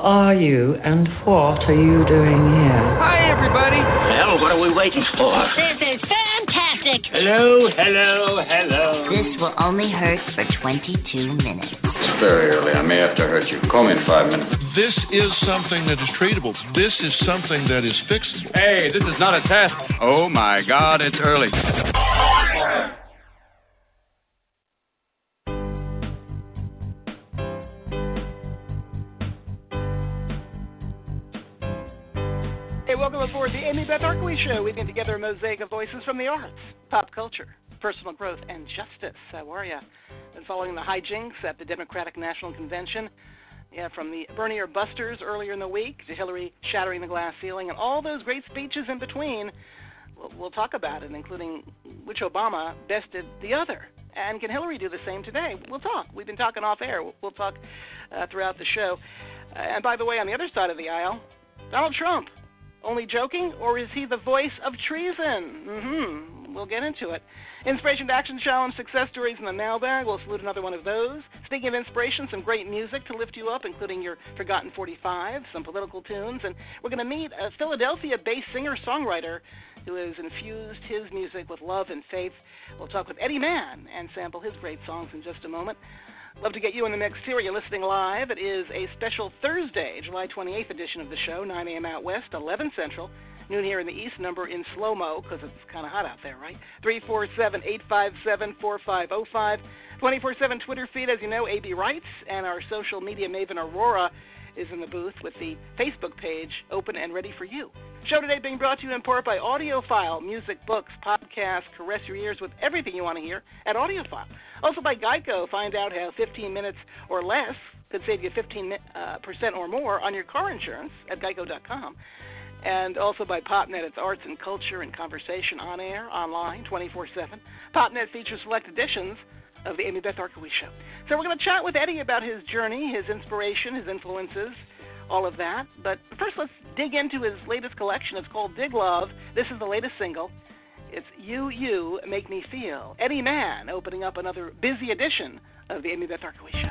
are you and what are you doing here? Hi, everybody. Well, what are we waiting for? This is fantastic. Hello, hello, hello. This will only hurt for 22 minutes. It's very early. I may have to hurt you. Call me in 5 minutes. This is something that is treatable. This is something that is fixable. Hey, this is not a test. Oh, my God, it's early. Hey, welcome aboard the Amy Beth Arkowitz Show. We've been together a mosaic of voices from the arts, pop culture, personal growth, and justice. How are you? Been following the hijinks at the Democratic National Convention. Yeah, from the Bernier Busters earlier in the week to Hillary shattering the glass ceiling and all those great speeches in between. We'll talk about it, including which Obama bested the other. And can Hillary do the same today? We'll talk. We've been talking off air. We'll talk throughout the show. And by the way, on the other side of the aisle, Donald Trump. Only joking, or is he the voice of treason? We'll get into it. Inspiration to Action Challenge success stories in the mailbag. We'll salute another one of those. Speaking of inspiration, some great music to lift you up, including your Forgotten 45, some political tunes, and we're going to meet a Philadelphia-based singer-songwriter who has infused his music with love and faith. We'll talk with Eddie Mann and sample his great songs in just a moment. Love to get you in the mix here. You're listening live. It is a special Thursday, July 28th edition of the show, 9 a.m. out west, 11 Central, noon here in the east, number in slow-mo because it's kind of hot out there, right? 347-857-4505. 24/7 Twitter feed, as you know, AB Writes, and our social media maven Aurora is in the booth with the Facebook page open and ready for you. Show today being brought to you in part by AudioFile, music, books, podcasts, caress your ears with everything you want to hear at AudioFile. Also by Geico, find out how 15 minutes or less could save you 15% or more on your car insurance at geico.com. And also by PopNet, it's arts and culture and conversation on air, online, 24/7. PopNet features select editions of the Amy Beth Arkowitz Show. So we're going to chat with Eddie about his journey, his inspiration, his influences, all of that. But first, let's dig into his latest collection. It's called Dig Love. This is the latest single. It's You Make Me Feel. Eddie Mann opening up another busy edition of the Amy Beth Arkowitz Show.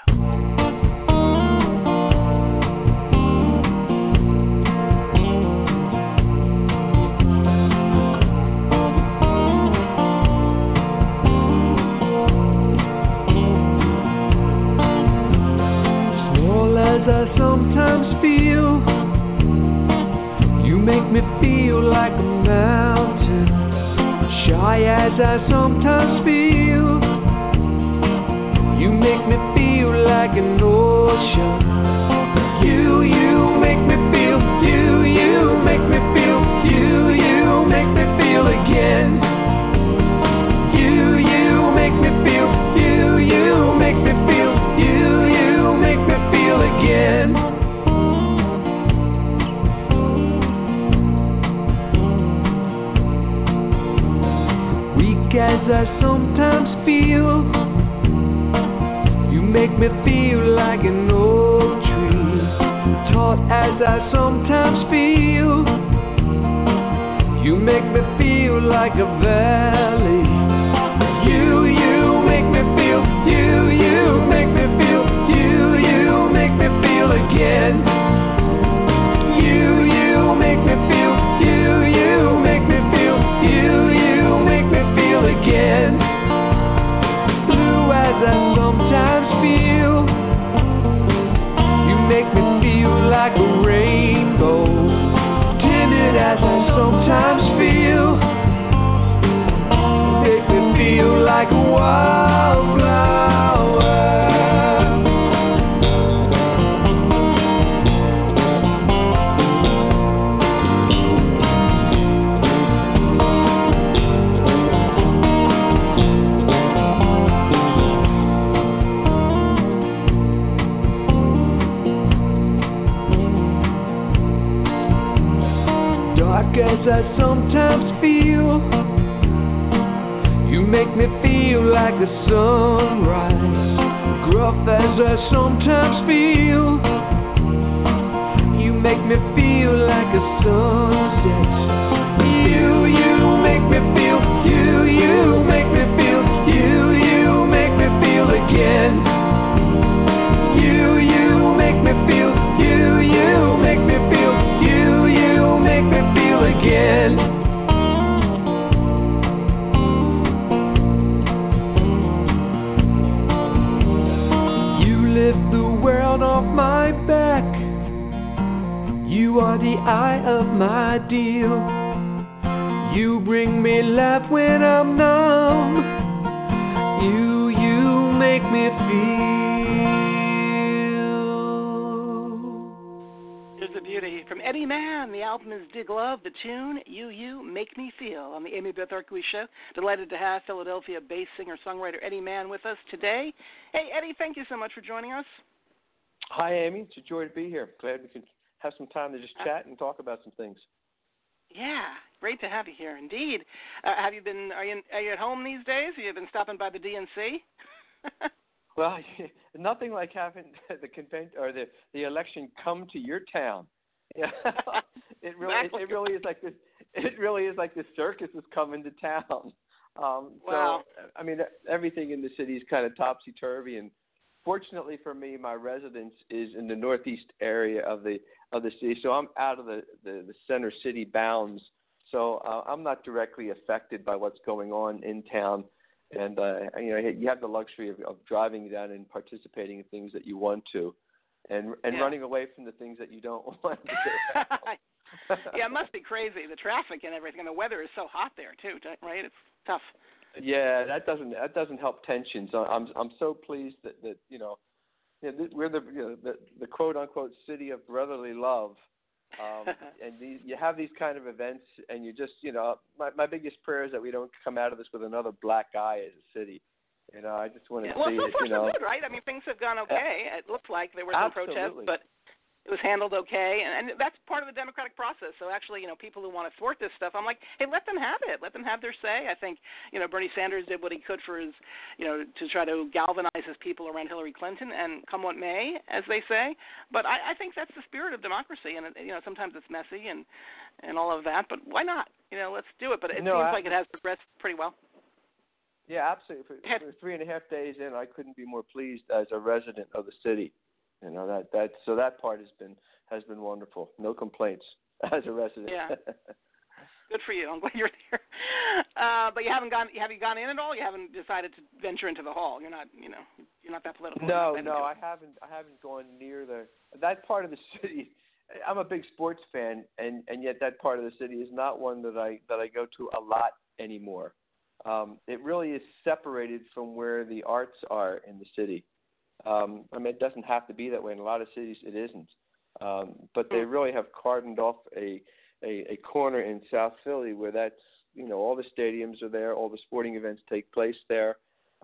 As I sometimes feel, you make me feel like a mountain. Shy as I sometimes feel, you make me feel like an ocean. You make me feel, you make me feel, you make me feel again. You make me feel, you make me feel, you make me feel again. Weak as I sometimes feel, you make me feel like an old tree. Taut as I sometimes feel, you make me feel like a valley. You make me feel, you make me feel, you make me feel again. You make me feel, you make me feel, you make me feel again. Blue as I sometimes feel, you make me feel like a rainbow. Timid as I sometimes feel, make me feel like a wildflower. Dark as I sometimes feel, you make me feel like a sunrise. Gruff as I sometimes feel, you make me feel like a sunset. You make me feel, you make me feel, you make me feel again. You make me feel, you You are the eye of my deal. You bring me life when I'm numb. You make me feel. There's a beauty from Eddie Mann. The album is Dig Love. The tune, You Make Me Feel, on the Amy Beth Arkwright Show. Delighted to have Philadelphia bass singer-songwriter Eddie Mann with us today. Hey, Eddie, thank you so much for joining us. Hi, Amy. It's a joy to be here. Glad we can have some time to just chat and talk about some things. Yeah, great to have you here, indeed. Are you at home these days? Have you been stopping by the DNC? Well, nothing like having the convention or the election come to your town. Yeah, it really is like this. It really is like the circus is coming to town. Wow. So I mean, everything in the city is kind of topsy turvy, and fortunately for me, my residence is in the northeast area of the city, so I'm out of the center city bounds. So I'm not directly affected by what's going on in town, and you have the luxury of driving down and participating in things that you want to, and running away from the things that you don't want to do. Yeah, it must be crazy, the traffic and everything, and the weather is so hot there too, right? It's tough. Yeah, that doesn't help tensions. I'm so pleased that we're the quote unquote city of brotherly love, and you have these kind of events, and you just my biggest prayer is that we don't come out of this with another black eye as a city. I just want to see so it. Far so good, right? I mean, things have gone okay. It looks like there were some protests, but it was handled okay, and that's part of the democratic process. So actually, people who want to thwart this stuff, I'm like, hey, let them have it. Let them have their say. I think, Bernie Sanders did what he could for his, to try to galvanize his people around Hillary Clinton, and come what may, as they say. But I think that's the spirit of democracy, and sometimes it's messy and all of that. But why not? Let's do it. But it seems like it has progressed pretty well. Yeah, absolutely. For 3.5 days in, I couldn't be more pleased as a resident of the city. That part has been wonderful. No complaints as a resident. Yeah. Good for you. I'm glad you're there. But you haven't gone. Have you gone in at all? You haven't decided to venture into the hall. You're not. You're not that political. No, I haven't. I haven't gone near that part of the city. I'm a big sports fan, and yet that part of the city is not one that I go to a lot anymore. It really is separated from where the arts are in the city. It doesn't have to be that way. In a lot of cities, it isn't. But they really have cordoned off a corner in South Philly where that's, all the stadiums are there, all the sporting events take place there.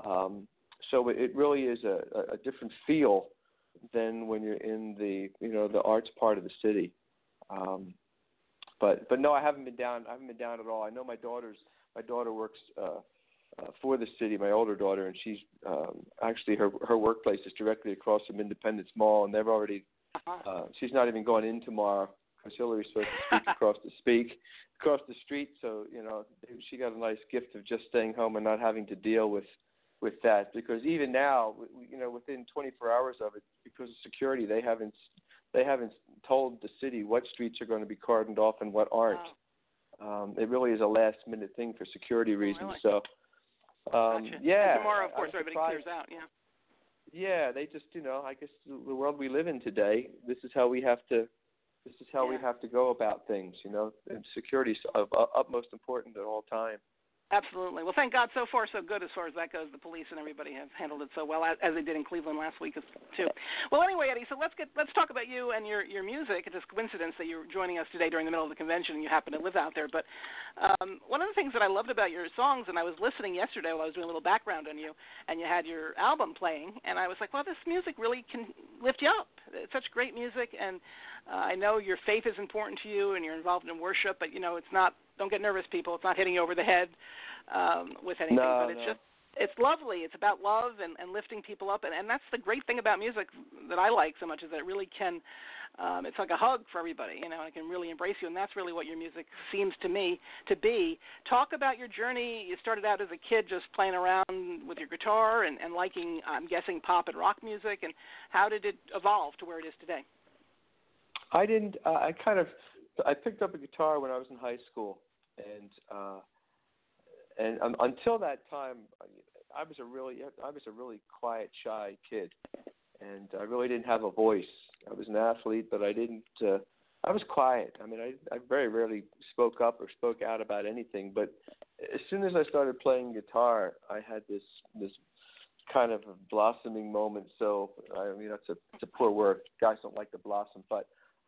So it really is a different feel than when you're in the arts part of the city. But no, I haven't been down. I haven't been down at all. I know my daughter works for the city, my older daughter, and she's actually her workplace is directly across from Independence Mall, and they've already she's not even going in tomorrow because Hillary's supposed to speak across the street. So she got a nice gift of just staying home and not having to deal with that, because even now, within 24 hours of it, because of security, they haven't told the city what streets are going to be cordoned off and what aren't. Wow. It really is a last minute thing for security reasons. Really? So. Gotcha. Yeah. And tomorrow, of course, everybody clears out. Yeah. Yeah, they just, I guess the world we live in today, this is how we have to go about things. And security is of utmost importance at all times. Absolutely. Well, thank God, so far so good as far as that goes. The police and everybody have handled it so well, as they did in Cleveland last week too. Well, anyway, Eddie, so let's talk about you and your music. It's a coincidence that you're joining us today during the middle of the convention and you happen to live out there. But one of the things that I loved about your songs, and I was listening yesterday while I was doing a little background on you, and you had your album playing, and I was like, well, this music really can lift you up. It's such great music, and I know your faith is important to you and you're involved in worship, but, it's not, don't get nervous, people. It's not hitting you over the head with anything, but it's lovely. It's about love and lifting people up, and that's the great thing about music that I like so much, is that it really can, it's like a hug for everybody, and it can really embrace you, and that's really what your music seems to me to be. Talk about your journey. You started out as a kid just playing around with your guitar and liking, I'm guessing, pop and rock music, and how did it evolve to where it is today? I didn't. I picked up a guitar when I was in high school, and until that time, I was a really quiet, shy kid, and I really didn't have a voice. I was an athlete, but I didn't I was quiet. I mean, I very rarely spoke up or spoke out about anything. But as soon as I started playing guitar, I had this kind of a blossoming moment. So I mean, it's a poor word. Guys don't like to blossom, but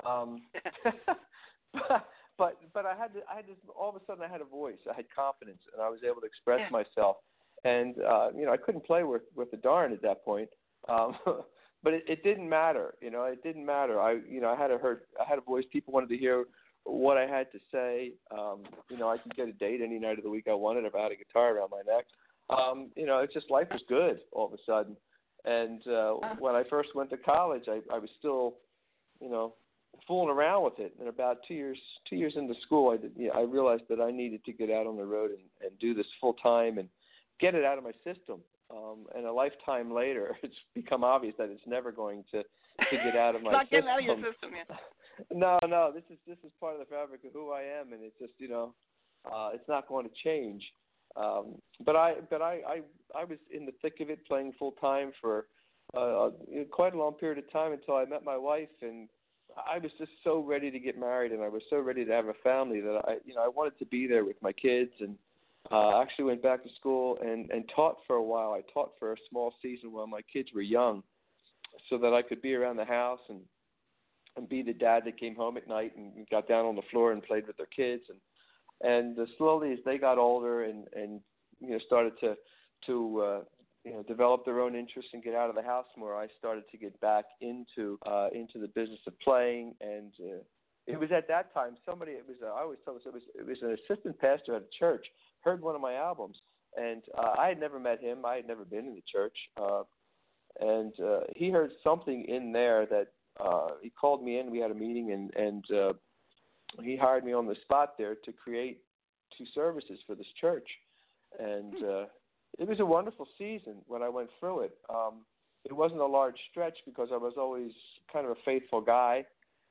but I had this. All of a sudden, I had a voice. I had confidence, and I was able to express myself. And I couldn't play with the darn at that point. But it didn't matter, It didn't matter. I had a voice. People wanted to hear what I had to say. I could get a date any night of the week I wanted if I had a guitar around my neck. It's just life was good all of a sudden. And when I first went to college, I was still, fooling around with it. And about 2 years into school, I realized that I needed to get out on the road and do this full time and get it out of my system. And a lifetime later, it's become obvious that it's never going to get out of my system. Not getting out of your system, yeah. No. This is part of the fabric of who I am, and it's just it's not going to change. But I was in the thick of it, playing full time for quite a long period of time until I met my wife, and I was just so ready to get married, and I was so ready to have a family that I wanted to be there with my kids. And actually went back to school and taught for a while. I taught for a small season while my kids were young, so that I could be around the house and be the dad that came home at night and got down on the floor and played with their kids. And slowly as they got older and started to develop their own interests and get out of the house more, I started to get back into the business of playing. And it was at that time I always tell this, it was an assistant pastor at a church heard one of my albums, and I had never met him. I had never been in the church, and he heard something in there that he called me in. We had a meeting, and he hired me on the spot there to create 2 services for this church. And it was a wonderful season when I went through it. It wasn't a large stretch because I was always kind of a faithful guy.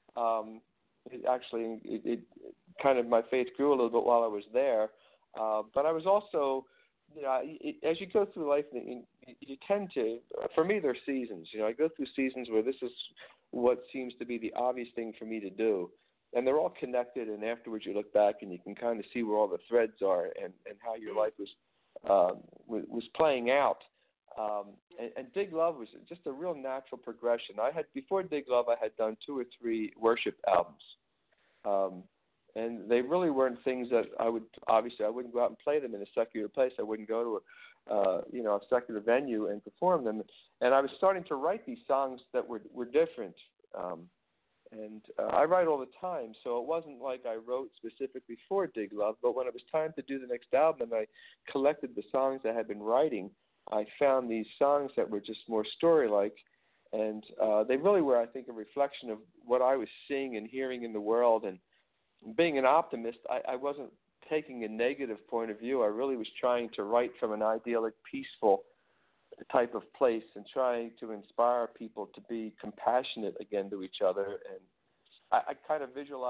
It kind of, my faith grew a little bit while I was there. But I was also, as you go through life, you tend to, for me, there are seasons. I go through seasons where this is what seems to be the obvious thing for me to do. And they're all connected, and afterwards you look back and you can kind of see where all the threads are and how your life was playing out. And Dig Love was just a real natural progression. Before Dig Love, I had done 2 or 3 worship albums. And they really weren't things that I wouldn't go out and play them in a secular place. I wouldn't go to a secular venue and perform them. And I was starting to write these songs that were different. And I write all the time, so it wasn't like I wrote specifically for Dig Love. But when it was time to do the next album and I collected the songs I had been writing, I found these songs that were just more story-like. And they really were, I think, a reflection of what I was seeing and hearing in the world. And being an optimist, I wasn't taking a negative point of view. I really was trying to write from an idyllic, peaceful type of place and trying to inspire people to be compassionate again to each other. And I kind of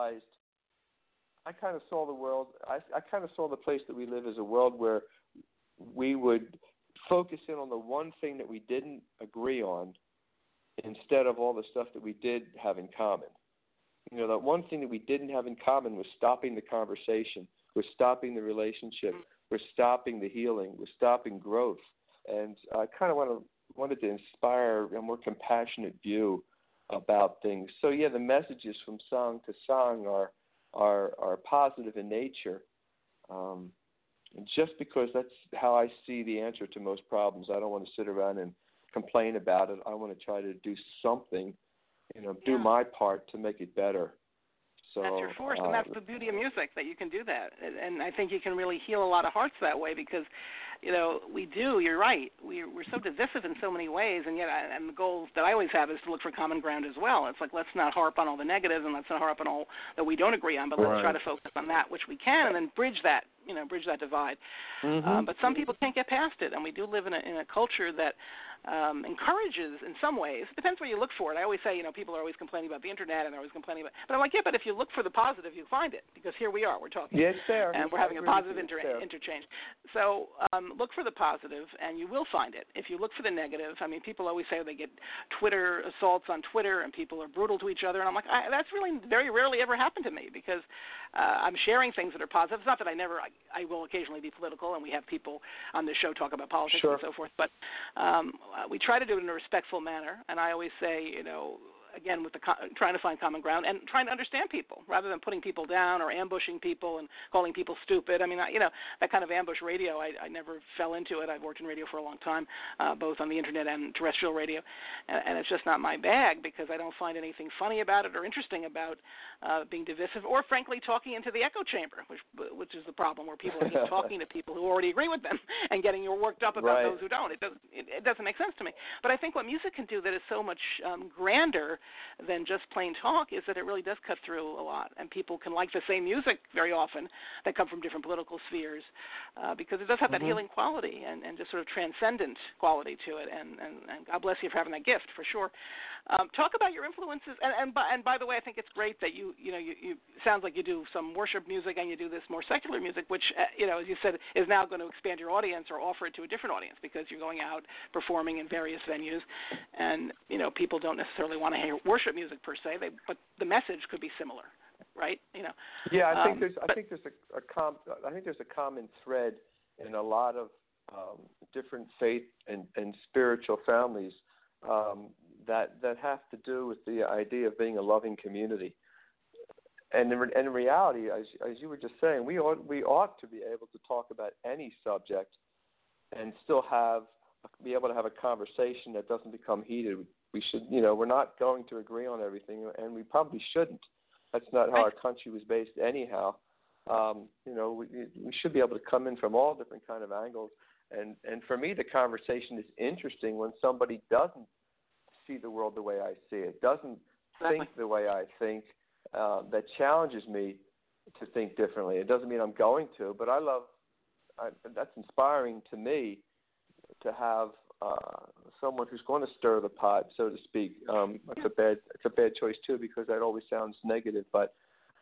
saw the world, I kind of saw the place that we live as a world where we would focus in on the one thing that we didn't agree on instead of all the stuff that we did have in common. That one thing that we didn't have in common was stopping the conversation, was stopping the relationship, was stopping the healing, was stopping growth. And I kind of wanted to inspire a more compassionate view about things. So, yeah, the messages from song to song are positive in nature. And just because that's how I see the answer to most problems, I don't want to sit around and complain about it. I want to try to do something, do my part to make it better. So that's your force, and that's the beauty of music, that you can do that. And I think you can really heal a lot of hearts that way because, we do, you're right. We're so divisive in so many ways, and yet and the goal that I always have is to look for common ground as well. It's like, let's not harp on all the negatives and let's not harp on all that we don't agree on, but let's try to focus on that which we can and then bridge that bridge that divide. Mm-hmm. But some people can't get past it, and we do live in a culture that encourages, in some ways. It depends where you look for it. I always say, people are always complaining about the internet, and they're always complaining about. But I'm like, yeah, but if you look for the positive, you find it, because here we are, we're talking. Yes, there. And we're having a positive interchange. So look for the positive, and you will find it. If you look for the negative, people always say they get Twitter assaults on Twitter, and people are brutal to each other, and I'm like, that's really very rarely ever happened to me, because I'm sharing things that are positive. It's not that I will occasionally be political, and we have people on this show talk about politics sure. and so forth, but we try to do it in a respectful manner, and I always say, again, with trying to find common ground and trying to understand people rather than putting people down or ambushing people and calling people stupid. That kind of ambush radio, I never fell into it. I've worked in radio for a long time, both on the internet and terrestrial radio, and it's just not my bag, because I don't find anything funny about it or interesting about being divisive or, frankly, talking into the echo chamber, which is the problem, where people are just talking to people who already agree with them and getting you worked up about those who don't. It doesn't make sense to me. But I think what music can do that is so much grander than just plain talk is that it really does cut through a lot, and people can like the same music very often that come from different political spheres, because it does have that healing quality and just sort of transcendent quality to it, and God bless you for having that gift, for sure. Talk about your influences, and by the way, I think it's great that you sounds like you do some worship music and you do this more secular music, which as you said, is now going to expand your audience or offer it to a different audience, because you're going out performing in various venues, and people don't necessarily want to hear worship music per se, but the message could be similar, right? Yeah, I think there's a common thread in a lot of different faith and spiritual families that have to do with the idea of being a loving community. And in reality, as you were just saying, we ought to be able to talk about any subject and still be able to have a conversation that doesn't become heated. We should, we're not going to agree on everything, and we probably shouldn't. That's not how our country was based anyhow. We should be able to come in from all different kind of angles. And for me, the conversation is interesting when somebody doesn't see the world the way I see it, doesn't think the way I think, that challenges me to think differently. It doesn't mean I'm going to, but that's inspiring to me to have someone who's going to stir the pot, so to speak. It's a bad choice too, because that always sounds negative. But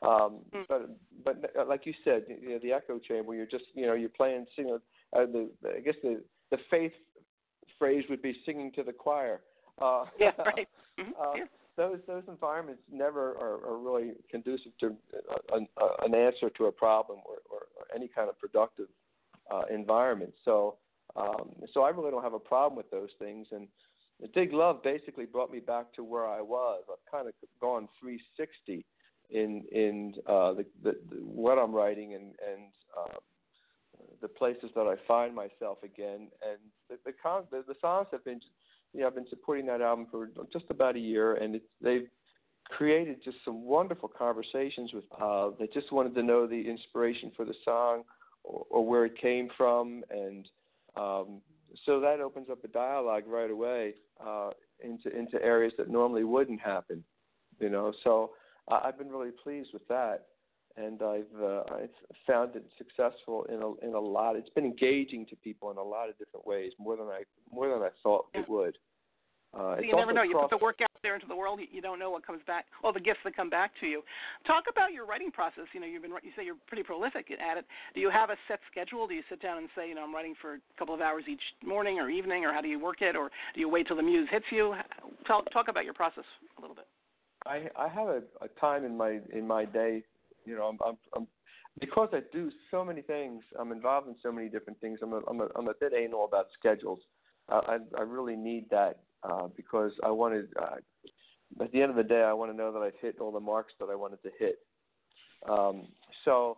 like you said, the echo chamber. You're just you're playing, singing. I guess the faith phrase would be singing to the choir. Yeah, right. Mm-hmm. Those environments never are really conducive to an answer to a problem or any kind of productive environment. So I really don't have a problem with those things. And Dig Love basically brought me back to where I was. I've kind of gone 360 in what I'm writing and the places that I find myself again. And the songs have been, I've been supporting that album for just about a year, and they've created just some wonderful conversations with they just wanted to know the inspiration for the song or where it came from, and so that opens up a dialogue right away into areas that normally wouldn't happen, So I've been really pleased with that, and I've found it successful in a lot. It's been engaging to people in a lot of different ways, more than I thought it would. You never know. You put the work out there into the world. You don't know what comes back. All the gifts that come back to you. Talk about your writing process. You say you're pretty prolific at it. Do you have a set schedule? Do you sit down and say, I'm writing for a couple of hours each morning or evening, or how do you work it, or do you wait till the muse hits you? Talk about your process a little bit. I have a time in my day. I'm because I do so many things. I'm involved in so many different things. I'm a bit anal about schedules. I really need that. Because I wanted, at the end of the day, I want to know that I've hit all the marks that I wanted to hit. So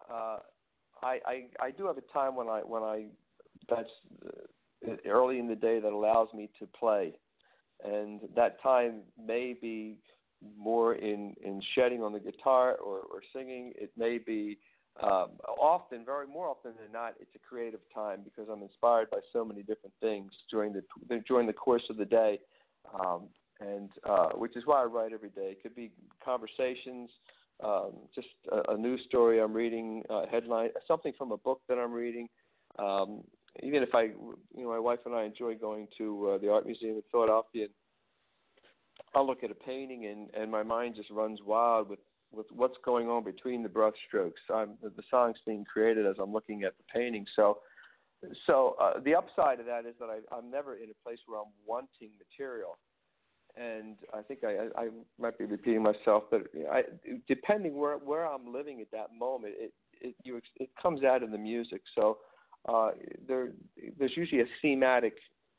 I do have a time when that's early in the day that allows me to play, and that time may be more in shedding on the guitar or singing. It may be more often than not, it's a creative time because I'm inspired by so many different things during the course of the day, and which is why I write every day. It could be conversations just a news story I'm reading, headline, something from a book that I'm reading. Even if my wife and I enjoy going to the Art Museum in Philadelphia, and I'll look at a painting and my mind just runs wild with what's going on between the brush strokes. The song's being created as I'm looking at the painting. So the upside of that is that I'm never in a place where I'm wanting material. And I think I might be repeating myself, but depending where I'm living at that moment, it comes out in the music. So there's usually a thematic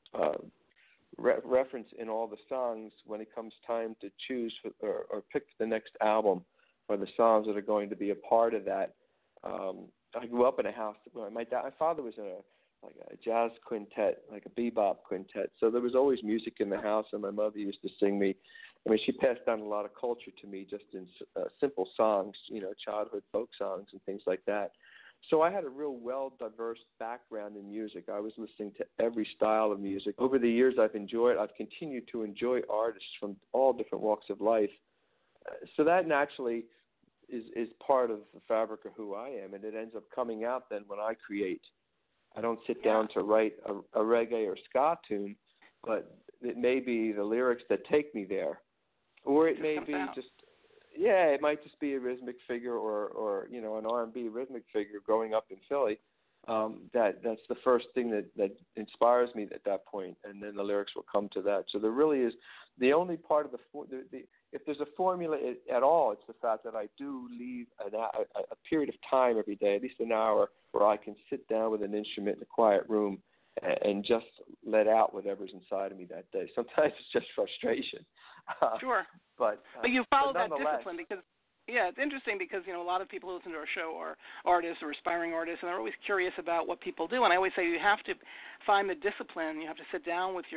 reference in all the songs when it comes time to choose or pick the next album or the songs that are going to be a part of that. I grew up in a house where my father was in a jazz quintet, like a bebop quintet. So there was always music in the house, and my mother used to sing me. I mean, she passed down a lot of culture to me just in simple songs, childhood folk songs and things like that. So I had a real diverse background in music. I was listening to every style of music. Over the years, I've continued to enjoy artists from all different walks of life. So that naturally is part of the fabric of who I am, and it ends up coming out then when I create. I don't sit down to write a reggae or ska tune, but it may be the lyrics that take me there. Or it may be it might just be a rhythmic figure or an R&B rhythmic figure growing up in Philly. That's the first thing that inspires me at that point, and then the lyrics will come to that. So there really is the only part of if there's a formula at all, it's the fact that I do leave a period of time every day, at least an hour, where I can sit down with an instrument in a quiet room and just let out whatever's inside of me that day. Sometimes it's just frustration. Sure. But you follow that discipline because, it's interesting because, a lot of people who listen to our show are artists or aspiring artists, and they're always curious about what people do. And I always say you have to find the discipline. You have to sit down with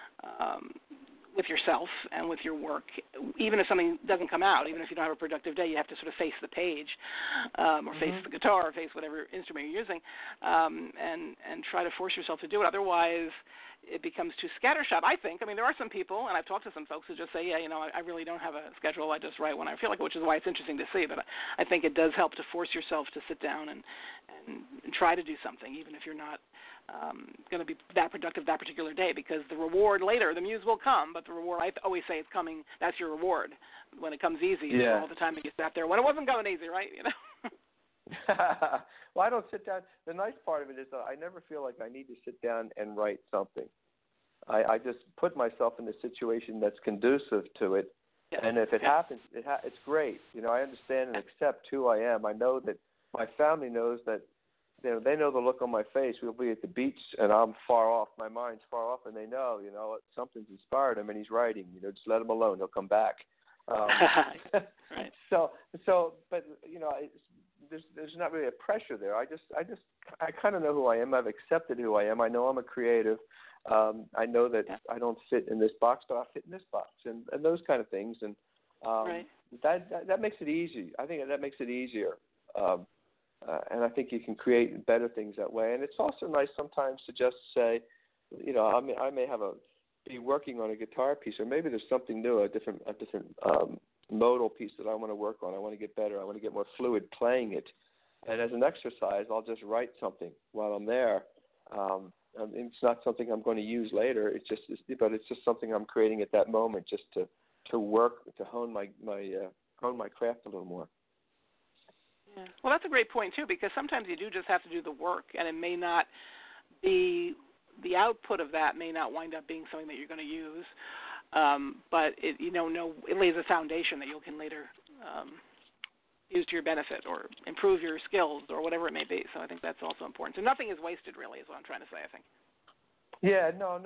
yourself and with your work, even if something doesn't come out, even if you don't have a productive day, you have to sort of face the page or face the guitar or face whatever instrument you're using and try to force yourself to do it. Otherwise, it becomes too scattershot, I think. I mean, there are some people, and I've talked to some folks who just say, I really don't have a schedule. I just write when I feel like it, which is why it's interesting to see. But I think it does help to force yourself to sit down and try to do something, even if you're not going to be that productive that particular day, because the reward later, the muse will come, but the reward, I always say it's coming, that's your reward. When it comes easy, all the time that you sat there when it wasn't going easy, right? Well, I don't sit down. The nice part of it is that I never feel like I need to sit down and write something. I just put myself in a situation that's conducive to it, and if it happens, it's great. I understand and accept who I am. I know that my family knows that. They know the look on my face. We'll be at the beach, and I'm far off. My mind's far off, and they know, something's inspired him, and he's writing. Just let him alone. He'll come back. Right. So, but there's not really a pressure there. I kind of know who I am. I've accepted who I am. I know I'm a creative. I know that I don't fit in this box, but I fit in this box, and those kind of things. And that makes it easy. I think that makes it easier. And I think you can create better things that way. And it's also nice sometimes to just say, I may be working on a guitar piece, or maybe there's something new, a different modal piece that I want to work on. I want to get better. I want to get more fluid playing it. And as an exercise, I'll just write something while I'm there. It's not something I'm going to use later. But it's just something I'm creating at that moment, just to work, to hone my craft a little more. Yeah. Well, that's a great point, too, because sometimes you do just have to do the work, and it may not be the output of that may not wind up being something that you're going to use, but it lays a foundation that you can later use to your benefit or improve your skills or whatever it may be. So I think that's also important. So nothing is wasted, really, is what I'm trying to say, I think. Yeah, no,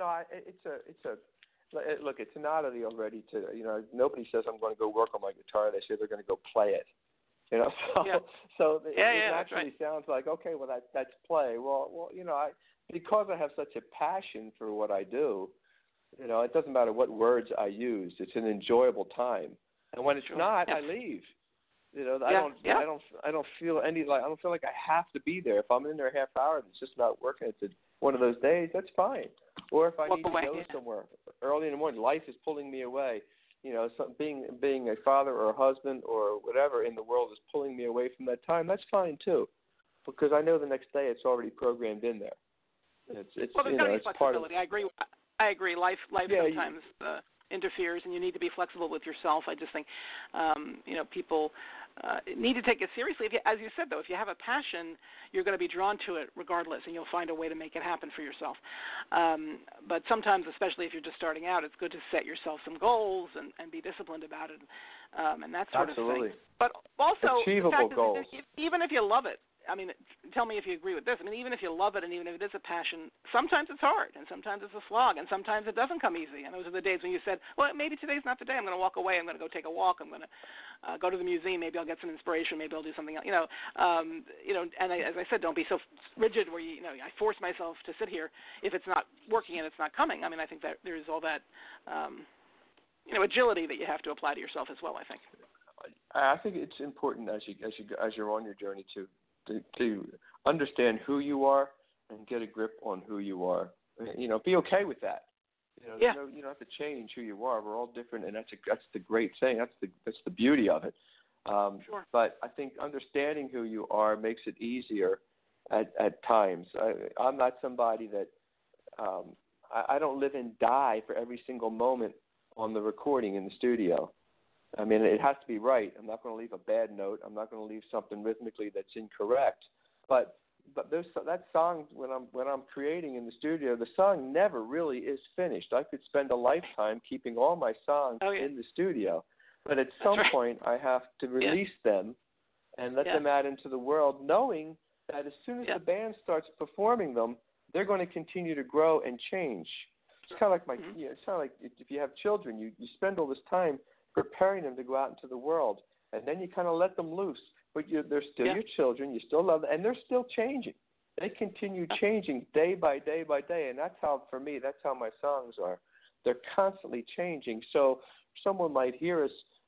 it's an oddity already. Nobody says I'm going to go work on my guitar. They say they're going to go play it. So it naturally sounds like, okay, well, that's play. Well, because I have such a passion for what I do, it doesn't matter what words I use. It's an enjoyable time, and when it's not, I leave. I don't feel like I have to be there. If I'm in there a half hour and it's just not working, it's one of those days. That's fine. Or if I need to go somewhere early in the morning, life is pulling me away. being a father or a husband or whatever in the world is pulling me away from that time, that's fine too, because I know the next day it's already programmed in there. It's well, there's got to be it's flexibility. part of, I agree. Life sometimes interferes, and you need to be flexible with yourself. I just think, people need to take it seriously. As you said, though, if you have a passion, you're going to be drawn to it regardless, and you'll find a way to make it happen for yourself. But sometimes, especially if you're just starting out, it's good to set yourself some goals and be disciplined about it, and that sort Absolutely. of thing. But also, achievable the fact goals. Is, even if you love it, I mean, tell me if you agree with this. I mean, even if you love it and even if it is a passion, sometimes it's hard and sometimes it's a slog and sometimes it doesn't come easy. And those are the days when you said, well, maybe today's not the day. I'm going to walk away. I'm going to go take a walk. I'm going to go to the museum. Maybe I'll get some inspiration. Maybe I'll do something else. And as I said, don't be so rigid where I force myself to sit here if it's not working and it's not coming. I mean, I think that there's all that agility that you have to apply to yourself as well, I think. I think it's important as you're on your journey to understand who you are and get a grip on who you are. Be okay with that. You don't have to change who you are. We're all different, and that's the great thing. That's the beauty of it. Sure. But I think understanding who you are makes it easier at times. I'm not somebody that I don't live and die for every single moment on the recording in the studio. I mean, it has to be right. I'm not going to leave a bad note. I'm not going to leave something rhythmically that's incorrect. But that song, when I'm creating in the studio, the song never really is finished. I could spend a lifetime keeping all my songs in the studio, but at some point I have to release them and let them out into the world, knowing that as soon as the band starts performing them, they're going to continue to grow and change. It's kind of like it's kind of like if you have children, you spend all this time preparing them to go out into the world, and then you kind of let them loose. But they're still your children. You still love them, and they're still changing. They continue changing day by day by day, and that's how, for me, that's how my songs are. They're constantly changing. So someone might hear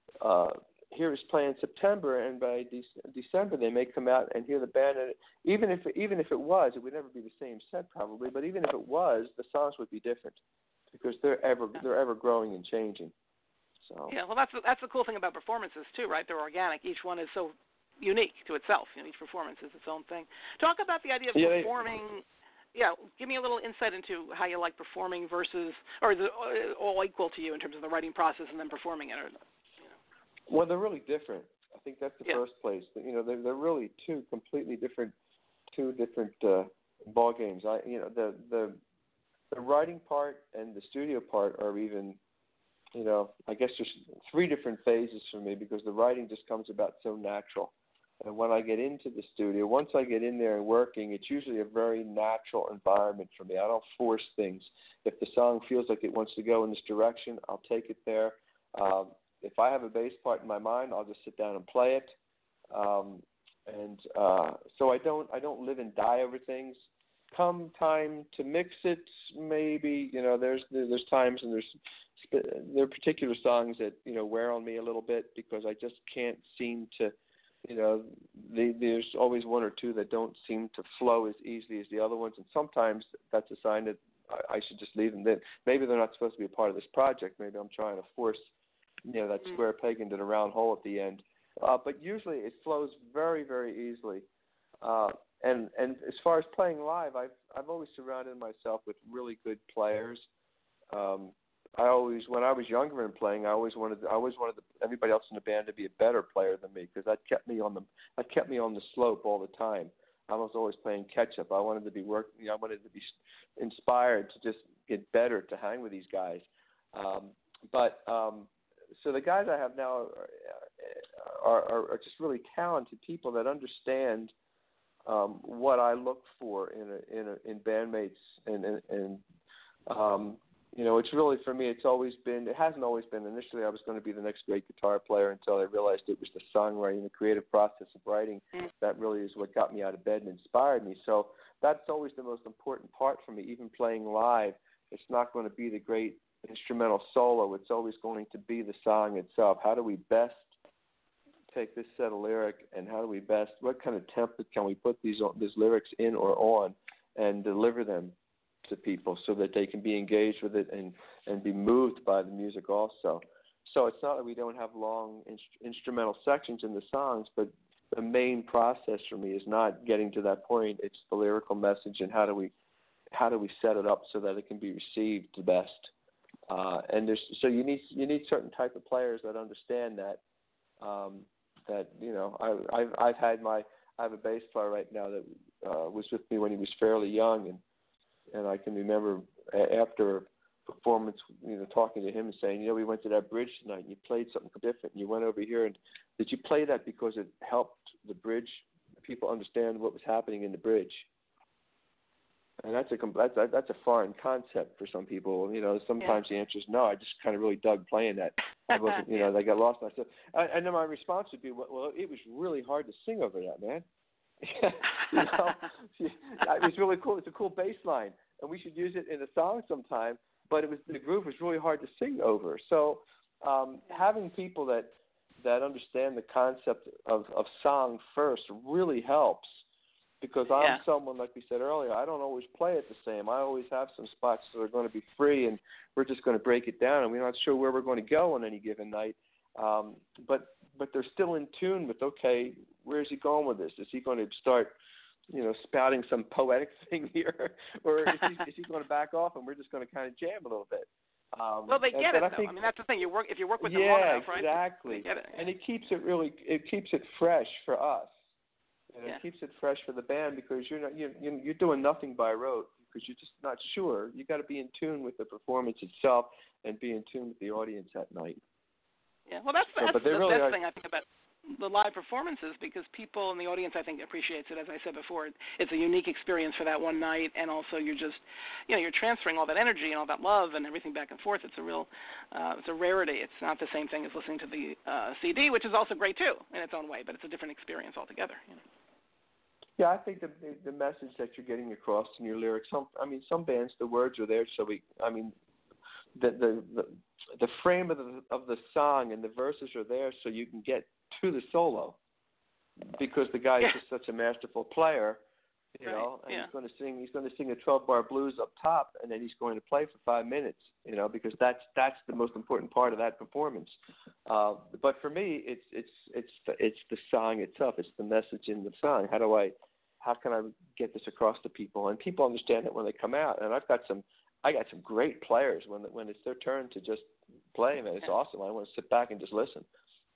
us play in September, and by December they may come out and hear the band. And even if it was, it would never be the same set probably. But even if it was, the songs would be different because they're ever growing and changing. So. Yeah, well, that's the cool thing about performances too, right? They're organic. Each one is so unique to itself. Each performance is its own thing. Talk about the idea of performing. Give me a little insight into how you like performing versus, or is it all equal to you in terms of the writing process and then performing it? Well, they're really different. I think that's the first place. They're really two completely different ball games. The writing part and the studio part are even. I guess there's three different phases for me because the writing just comes about so natural. And when I get into the studio, once I get in there and working, it's usually a very natural environment for me. I don't force things. If the song feels like it wants to go in this direction, I'll take it there. If I have a bass part in my mind, I'll just sit down and play it. So I don't live and die over things. Come time to mix it, maybe there's times and there are particular songs that wear on me a little bit because I just can't seem to there's always one or two that don't seem to flow as easily as the other ones, and sometimes that's a sign that I should just leave them. Then maybe they're not supposed to be a part of this project. Maybe I'm trying to force that square peg into the round hole at the end. But usually it flows very, very easily. And as far as playing live, I've always surrounded myself with really good players. When I was younger and playing, I always wanted everybody else in the band to be a better player than me because that kept me on the slope all the time. I was always playing catch up. I wanted to be I wanted to be inspired to just get better, to hang with these guys. So the guys I have now are just really talented people that understand what I look for in bandmates, and it's really, for me, it hasn't always been. Initially, I was going to be the next great guitar player until I realized it was the songwriting, the creative process of writing that really is what got me out of bed and inspired me. So that's always the most important part for me. Even playing live, it's not going to be the great instrumental solo. It's always going to be the song itself. How do we best take this set of lyric, and what kind of template can we put these lyrics in or on and deliver them to people so that they can be engaged with it and be moved by the music also. So it's not that we don't have long instrumental sections in the songs, but the main process for me is not getting to that point. It's the lyrical message and how do we set it up so that it can be received the best. And so you need certain type of players that understand that. That I have a bass player right now that was with me when he was fairly young, and I can remember after performance, talking to him and saying, we went to that bridge tonight and you played something different and you went over here, and did you play that because it helped the bridge people understand what was happening in the bridge? And that's a foreign concept for some people. Sometimes the answer is no. I just kind of really dug playing that. I wasn't, they got lost. And I said, and then my response would be, well, it was really hard to sing over that, man. It was really cool. It's a cool bass line, and we should use it in a song sometime. But the groove was really hard to sing over. So having people that understand the concept of song first really helps, because I'm someone, like we said earlier, I don't always play it the same. I always have some spots that are going to be free, and we're just going to break it down, and we're not sure where we're going to go on any given night. But they're still in tune with, okay, where's he going with this? Is he going to start spouting some poetic thing here, or is he going to back off and we're just going to kind of jam a little bit? Well, they get it, though. I mean, that's the thing. If you work with them long enough, right? Yeah, exactly. They get it. And it keeps it fresh for us. It keeps it fresh for the band, because you're doing nothing by rote, because you're just not sure. You got to be in tune with the performance itself and be in tune with the audience at night. Yeah, well, that's the best thing I think about the live performances, because people in the audience, I think, appreciates it. As I said before, it's a unique experience for that one night, and also you're just, you're transferring all that energy and all that love and everything back and forth. It's a real, it's a rarity. It's not the same thing as listening to the CD, which is also great too in its own way, but it's a different experience altogether. Yeah, I think the message that you're getting across in your lyrics. Some bands, the words are there, so the frame of the song and the verses are there, so you can get to the solo, because the guy is just such a masterful player, and he's going to sing a 12-bar blues up top, and then he's going to play for 5 minutes, because that's the most important part of that performance. But for me, it's the song itself. It's the message in the song. How can I get this across to people? And people understand it when they come out. And I got some great players when it's their turn to just play. Man, it's awesome. I want to sit back and just listen.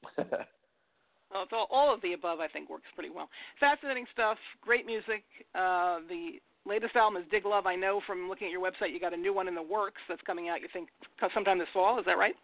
Well, it's all of the above, I think, works pretty well. Fascinating stuff. Great music. The latest album is Dig Love. I know from looking at your website you got a new one in the works that's coming out, you think, sometime this fall. Is that right?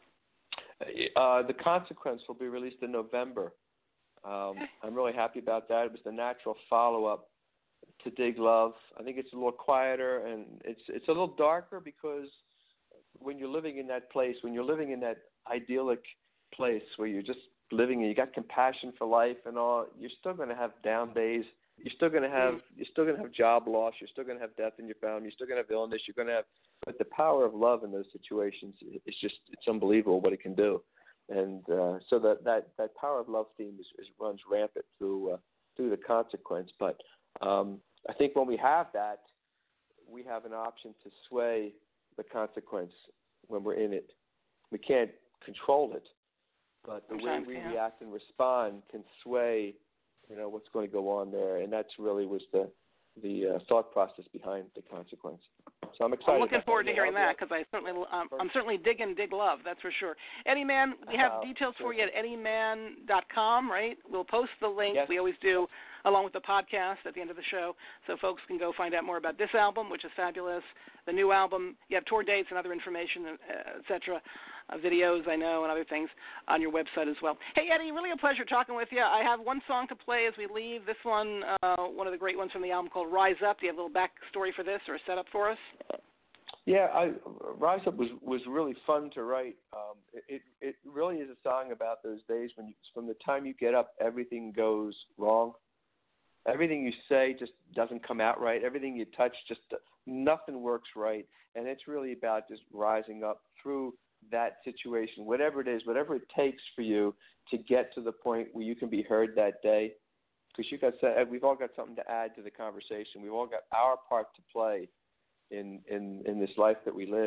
The Consequence will be released in November. I'm really happy about that. It was the natural follow-up to Dig Love. I think it's a little quieter, and it's a little darker, because when you're living in that place, when you're living in that idyllic place where you're just living and you got compassion for life and all, you're still going to have down days. You're still going to have job loss. You're still going to have death in your family. You're still going to have illness. You're going to have, but the power of love in those situations it's unbelievable what it can do. And so that power of love theme runs rampant through the Consequence. But I think when we have that, we have an option to sway the Consequence when we're in it. We can't control it, but the way we react and respond can sway, what's going to go on there. And that's really was the thought process behind the Consequence. So I'm excited. I'm looking forward to hearing that, because I'm certainly digging Dig Love, that's for sure. Eddie Mann, we have details for you at eddiemann.com, right? We'll post the link. Yes. We always do, along with the podcast at the end of the show, so folks can go find out more about this album, which is fabulous, the new album. You have tour dates and other information, et cetera, videos, I know, and other things on your website as well. Hey, Eddie, really a pleasure talking with you. I have one song to play as we leave. This one, one of the great ones from the album called Rise Up. Do you have a little backstory for this or a setup for us? Yeah, Rise Up was really fun to write. It really is a song about those days when from the time you get up, everything goes wrong. Everything you say just doesn't come out right. Everything you touch, just nothing works right. And it's really about just rising up through that situation, whatever it is, whatever it takes for you to get to the point where you can be heard that day. Because we've all got something to add to the conversation. We've all got our part to play in this life that we live.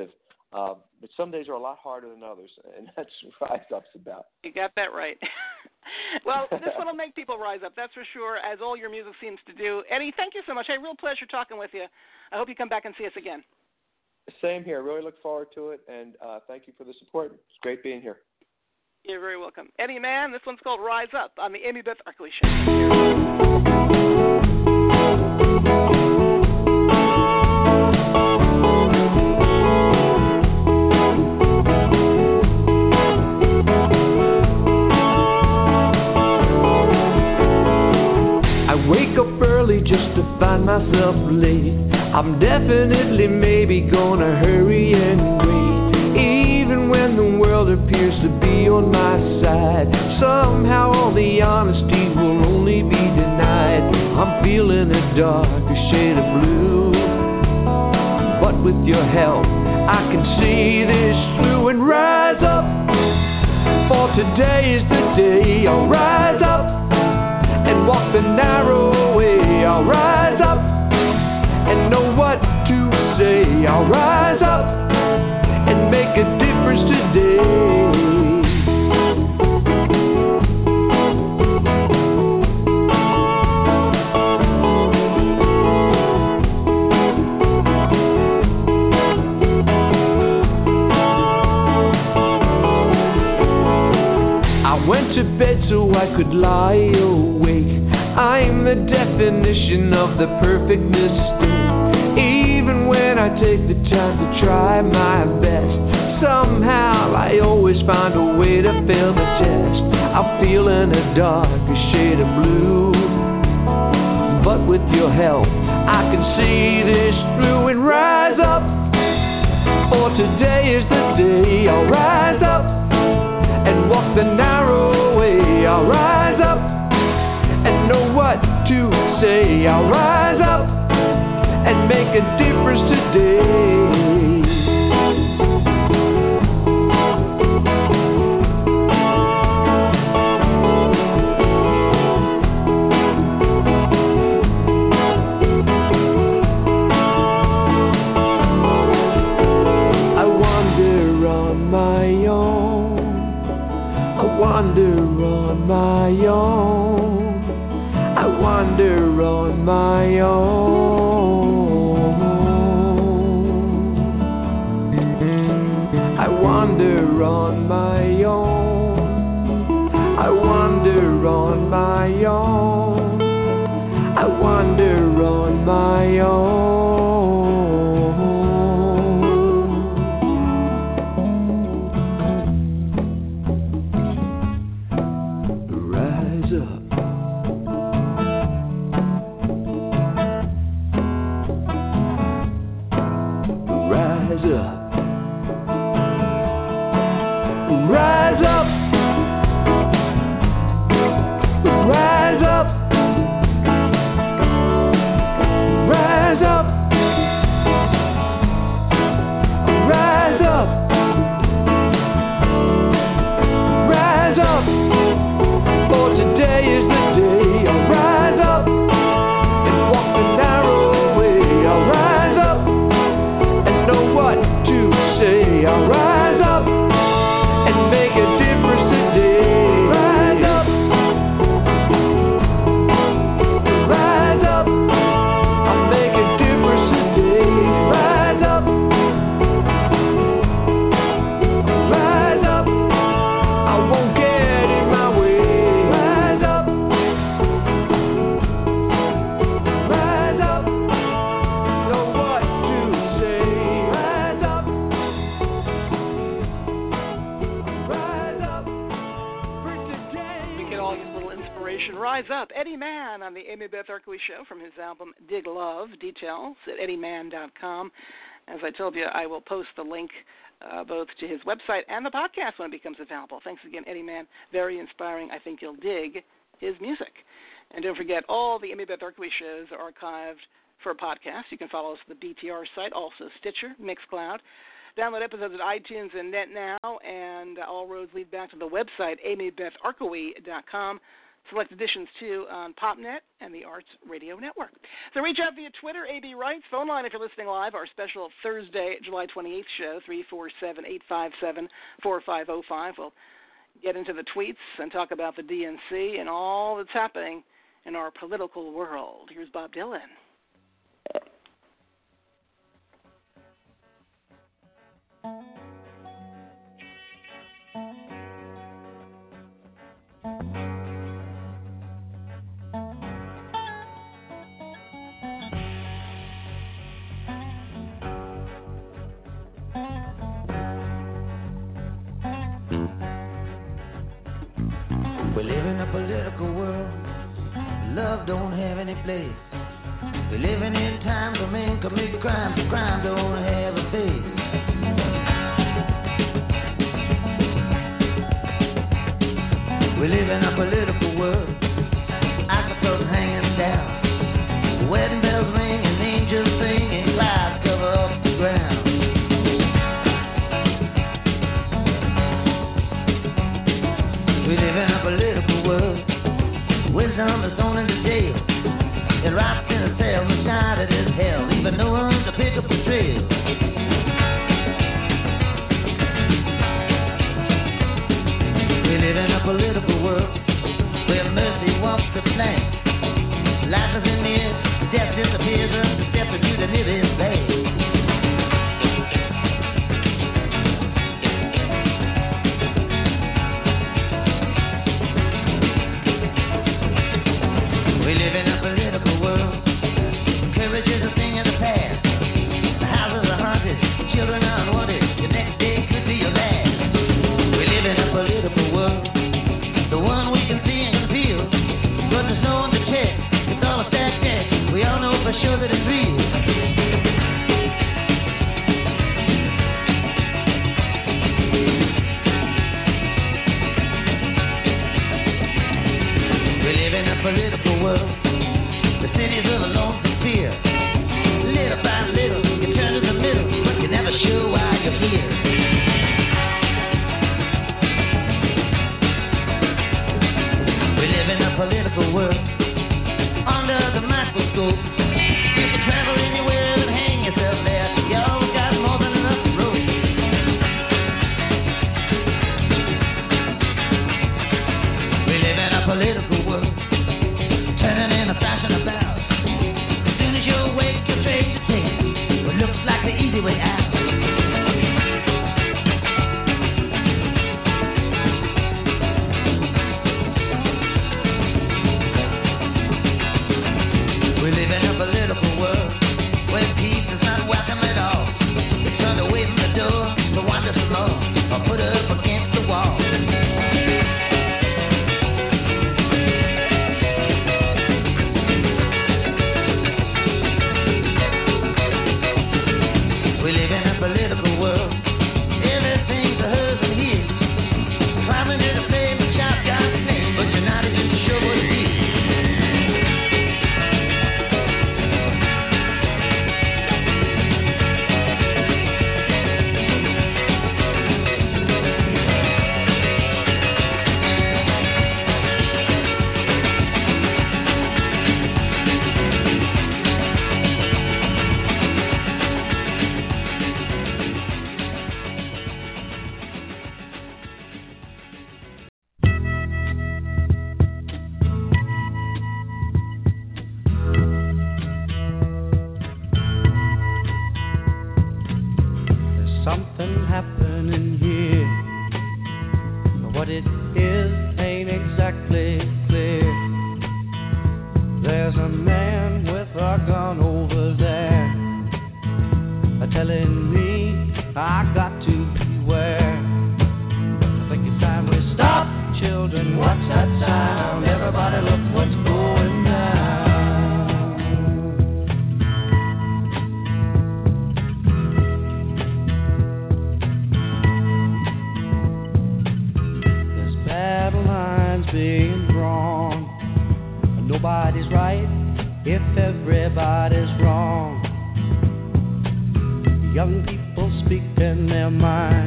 But some days are a lot harder than others, and that's what Rise Up's about. You got that right. Well, this one will make people rise up, that's for sure, as all your music seems to do. Eddie, thank you so much. Hey, real pleasure talking with you. I hope you come back and see us again. Same here. Really look forward to it, and thank you for the support. It's great being here. You're very welcome. Eddie Mann, this one's called Rise Up on the Amy Beth Arkley Show. Just to find myself late, I'm definitely maybe gonna hurry and wait. Even when the world appears to be on my side, somehow all the honesty will only be denied. I'm feeling a darker shade of blue, but with your help I can see this through and rise up. For today is the day I'll rise up and walk the narrow way. I'll rise up and know what to say. I'll rise up and make a difference today. I went to bed so I could lie awake. I'm the definition of the perfect mistake. Even when I take the time to try my best, somehow I always find a way to fail the test. I'm feeling a darker shade of blue, but with your help I can see this through and rise up. For today is the day I'll rise up and walk the narrow way. I'll rise up and know what to say. I'll rise up and make a difference today. I wander on my own. I wander on my own. I wander on my own. I wander on my own. I wander on my own. I wander on my own. Rise up. Rise up. Rise up. Rise up. Rise up. Rise up. Rise up. For today is the day I'll rise up and walk the narrow way. I'll rise up and know what to say. I'll rise up and make a difference today. Rise up. Rise up. I'll make a difference today. Rise up. Rise up. I won't get in my way. Rise up. Rise up. Know what to say. Rise up. Rise up. For today. We get all your little inspiration. Rise Up. Eddie Mann on the Amy Beth Arkley Show from his album Dig Love. Details at eddiemann.com. As I told you, I will post the link both to his website and the podcast when it becomes available. Thanks again, Eddie Mann. Very inspiring. I think you'll dig his music. And don't forget, all the Amy Beth Arkley shows are archived for a podcast. You can follow us at the BTR site, also Stitcher, Mixcloud. Download episodes at iTunes and NetNow, and all roads lead back to the website, amybetharkley.com. Select editions, too, on PopNet and the Arts Radio Network. So reach out via Twitter, AB Writes. Phone line if you're listening live. Our special Thursday, July 28th show, 347-857-4505. We'll get into the tweets and talk about the DNC and all that's happening in our political world. Here's Bob Dylan. We live in a political world. Love don't have any place. We're living in times where men commit crimes, but crime don't have a face. We live in a political world. Officers hanging down, wedding bells ring and angels sing, and clouds cover up the ground. We live in a political world. Wisdom is thrown into jail. It rots in a cell, and shouted as hell, leaving no one to pick up the trail. We live in a political world where mercy walks the plank. Life is in the air, death disappears, and the step of you to live is bad.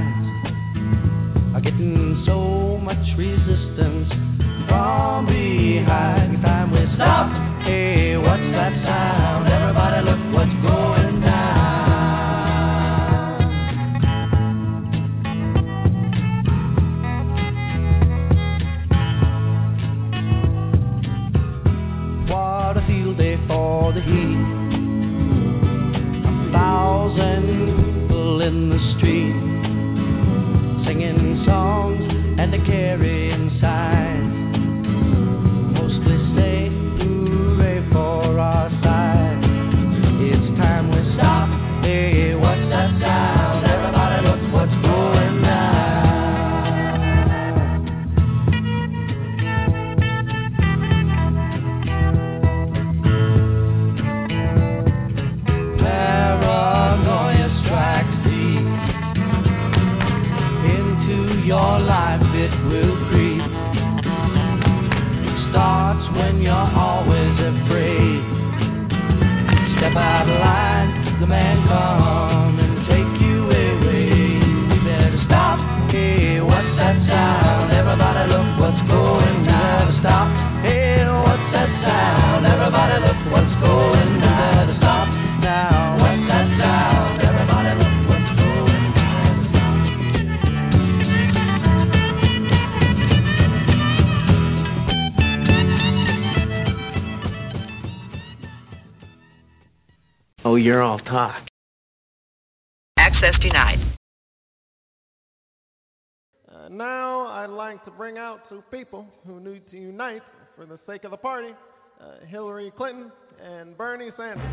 Getting so much resistance from me. what's that sound? Everybody look what's going down. What a field day for the heat. 1,000 people in the street, singing songs and carrying signs. Mostly say hooray for our side. It's time we stop. Hey, what's that sound? Everybody look what's going Paranoia strikes deep into your life, it will creep. It starts when you're always afraid. Step out of line, the man come and take you away. We better stop. Hey, what's that sound? Everybody look what's going down. Better stop. Hey, what's that sound? Everybody look what's going down. Better stop now. What's that sound? Everybody look what's going Oh, you're all talk. Access denied. Now I'd like to bring out two people who need to unite for the sake of the party, Hillary Clinton and Bernie Sanders.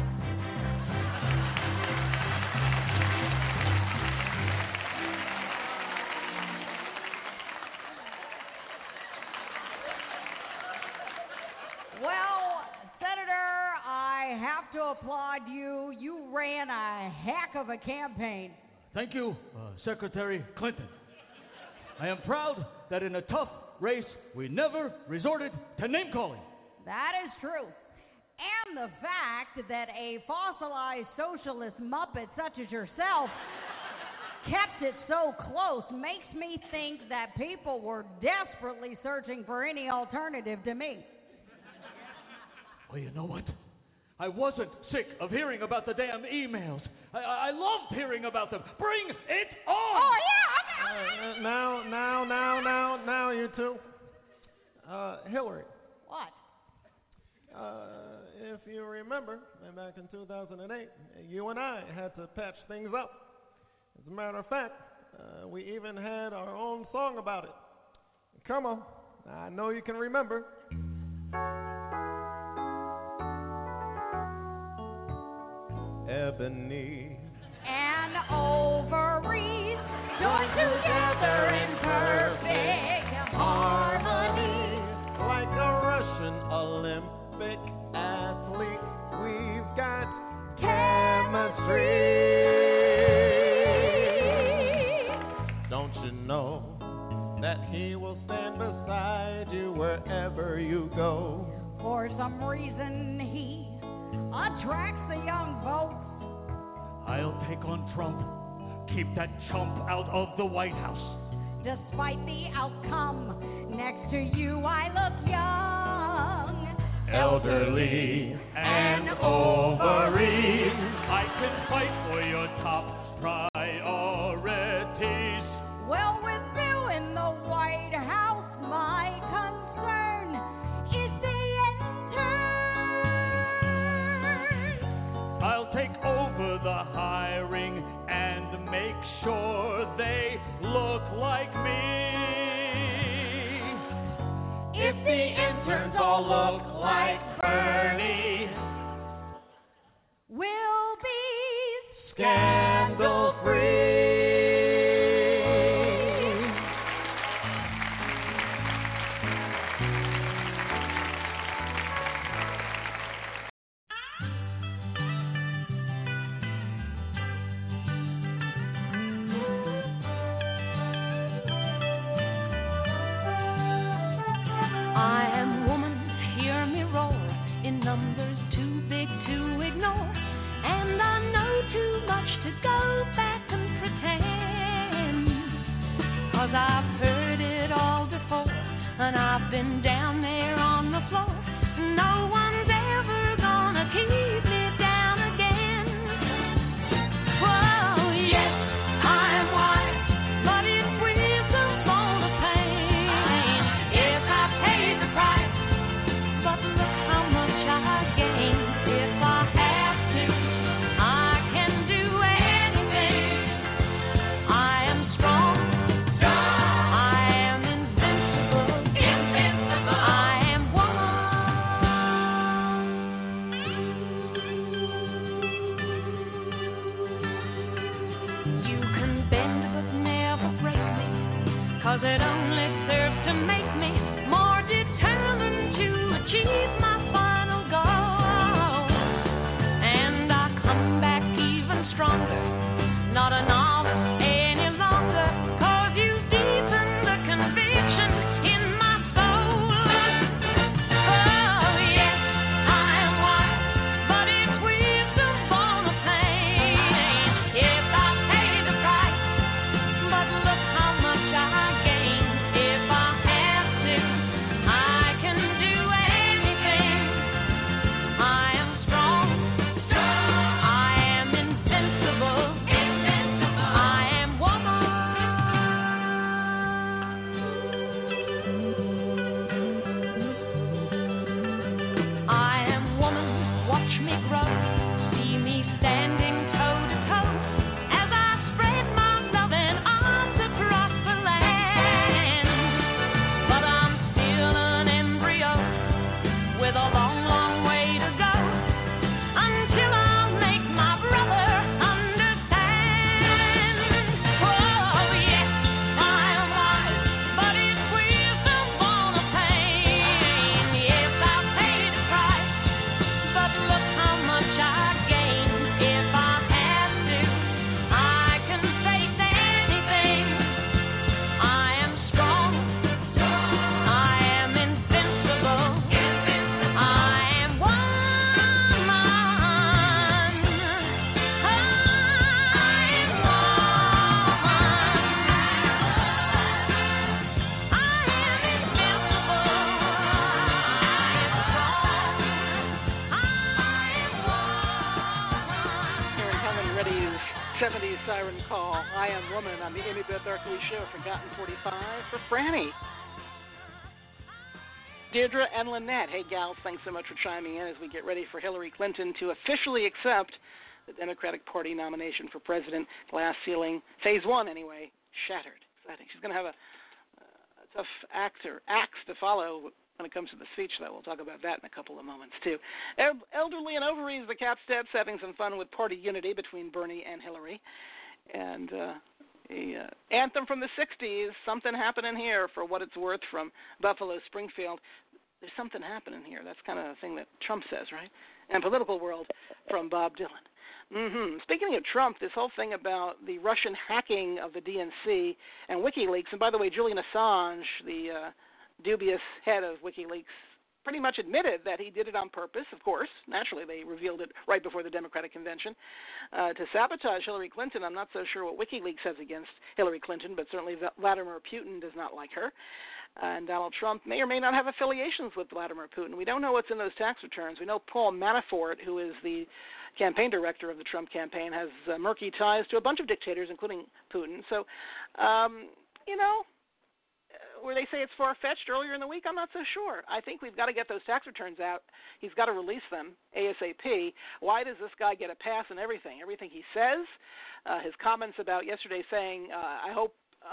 Well, Senator, I have to applaud you. You ran a heck of a campaign. Thank you, Secretary Clinton. I am proud that in a tough race, we never resorted to name-calling. That is true. And the fact that a fossilized socialist muppet such as yourself kept it so close makes me think that people were desperately searching for any alternative to me. Well, you know what? I wasn't sick of hearing about the damn emails. I loved hearing about them. Bring it on! Oh, yeah! Now, you two. Hillary. What? If you remember, back in 2008, you and I had to patch things up. As a matter of fact, we even had our own song about it. Come on, I know you can remember. Ebony and ovaries joined together in perfect harmony. Like a Russian Olympic athlete, we've got chemistry. Don't you know that he will stand beside you wherever you go? For some reason he attracts the young folks. I'll take on Trump. Keep that chump out of the White House. Despite the outcome, next to you I look young, elderly, and ovaries. I can fight for your top priorities. Well, with you in the White House, my concern is the intern. I'll take over the hiring and make sure they look like me. If the interns all look like Bernie, we'll be scandal free. Numbers too big to ignore, and I know too much to go back and pretend. 'Cause I've heard it all before, and I've been down there on the floor. No one's ever gonna clarion call. I Am Woman on the Amy Beth Darkley Show, Forgotten 45 for Franny. Deirdre and Lynette. Hey, gals, thanks so much for chiming in as we get ready for Hillary Clinton to officially accept the Democratic Party nomination for president. Glass ceiling, phase one anyway, shattered. Exciting. She's going to have a tough axe to follow when it comes to the speech, though. We'll talk about that in a couple of moments, too. Elderly and Ovaries, the Cat Steps, having some fun with party unity between Bernie and Hillary. And the anthem from the 60s, Something Happening Here, for what it's worth, from Buffalo Springfield. There's something happening here. That's kind of the thing that Trump says, right? And Political World from Bob Dylan. Speaking of Trump, this whole thing about the Russian hacking of the DNC and WikiLeaks, and by the way, Julian Assange, the dubious head of WikiLeaks, pretty much admitted that he did it on purpose, of course. Naturally, they revealed it right before the Democratic Convention to sabotage Hillary Clinton. I'm not so sure what WikiLeaks has against Hillary Clinton, but certainly Vladimir Putin does not like her. And Donald Trump may or may not have affiliations with Vladimir Putin. We don't know what's in those tax returns. We know Paul Manafort, who is the campaign director of the Trump campaign, has murky ties to a bunch of dictators, including Putin. So, where they say it's far-fetched earlier in the week, I'm not so sure. I think we've got to get those tax returns out. He's got to release them ASAP. Why does this guy get a pass on everything? Everything he says, his comments about yesterday saying, I hope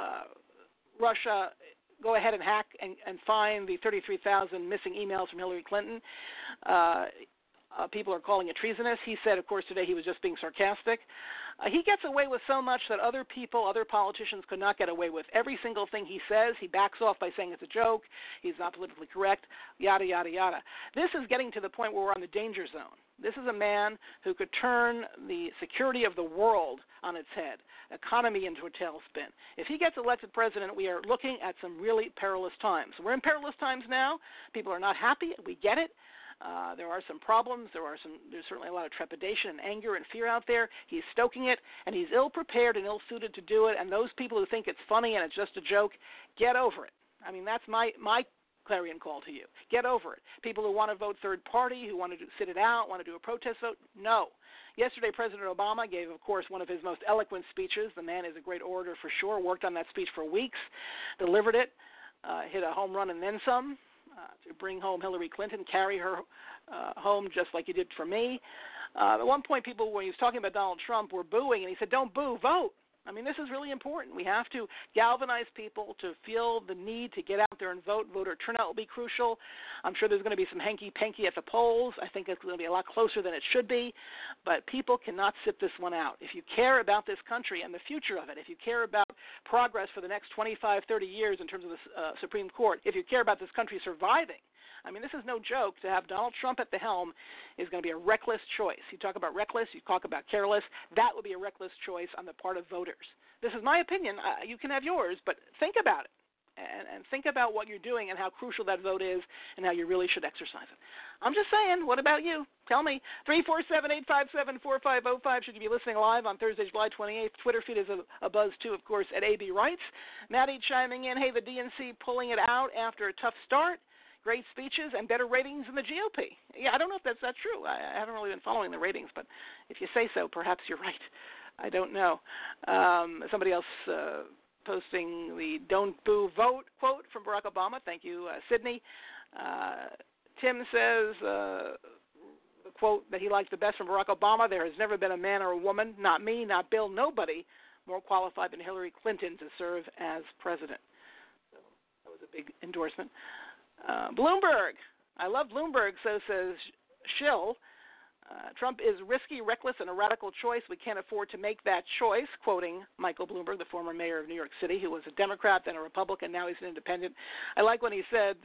Russia go ahead and hack and find the 33,000 missing emails from Hillary Clinton. People are calling it treasonous. He said, of course, today he was just being sarcastic. He gets away with so much that other people, other politicians could not get away with. Every single thing he says, he backs off by saying it's a joke, he's not politically correct, yada, yada, yada. This is getting to the point where we're on the danger zone. This is a man who could turn the security of the world on its head, economy into a tailspin. If he gets elected president, we are looking at some really perilous times. We're in perilous times now. People are not happy. We get it. There are some problems. There's certainly a lot of trepidation and anger and fear out there. He's stoking it, and he's ill-prepared and ill-suited to do it. And those people who think it's funny and it's just a joke, get over it. I mean, that's my clarion call to you. Get over it. People who want to vote third party, who want to sit it out, want to do a protest vote, no. Yesterday, President Obama gave, of course, one of his most eloquent speeches. The man is a great orator for sure, worked on that speech for weeks, delivered it, hit a home run and then some. To bring home Hillary Clinton, carry her home just like he did for me. At one point, people, when he was talking about Donald Trump, were booing, and he said, don't boo, vote. I mean, this is really important. We have to galvanize people to feel the need to get out there and vote. Voter turnout will be crucial. I'm sure there's going to be some hanky-panky at the polls. I think it's going to be a lot closer than it should be. But people cannot sit this one out. If you care about this country and the future of it, if you care about progress for the next 25, 30 years in terms of the Supreme Court, if you care about this country surviving, I mean, this is no joke. To have Donald Trump at the helm is going to be a reckless choice. You talk about reckless, you talk about careless. That would be a reckless choice on the part of voters. This is my opinion. You can have yours, but think about it. And think about what you're doing and how crucial that vote is and how you really should exercise it. I'm just saying, what about you? Tell me. 347-857-4505 should you be listening live on Thursday, July 28th. Twitter feed is a buzz, too, of course, at AB Rights. Maddie chiming in, hey, the DNC pulling it out after a tough start. Great speeches and better ratings than the GOP. Yeah, I don't know if that's true. I haven't really been following the ratings, but if you say so, perhaps you're right. I don't know. Somebody else posting the "Don't Boo, Vote" quote from Barack Obama. Thank you, Sydney. Tim says the quote that he liked the best from Barack Obama: there has never been a man or a woman, not me, not Bill, nobody, more qualified than Hillary Clinton to serve as president. So that was a big endorsement. Bloomberg. I love Bloomberg, so says Schill. Trump is risky, reckless, and a radical choice. We can't afford to make that choice, quoting Michael Bloomberg, the former mayor of New York City, who was a Democrat, then a Republican, now he's an independent. I like when he said,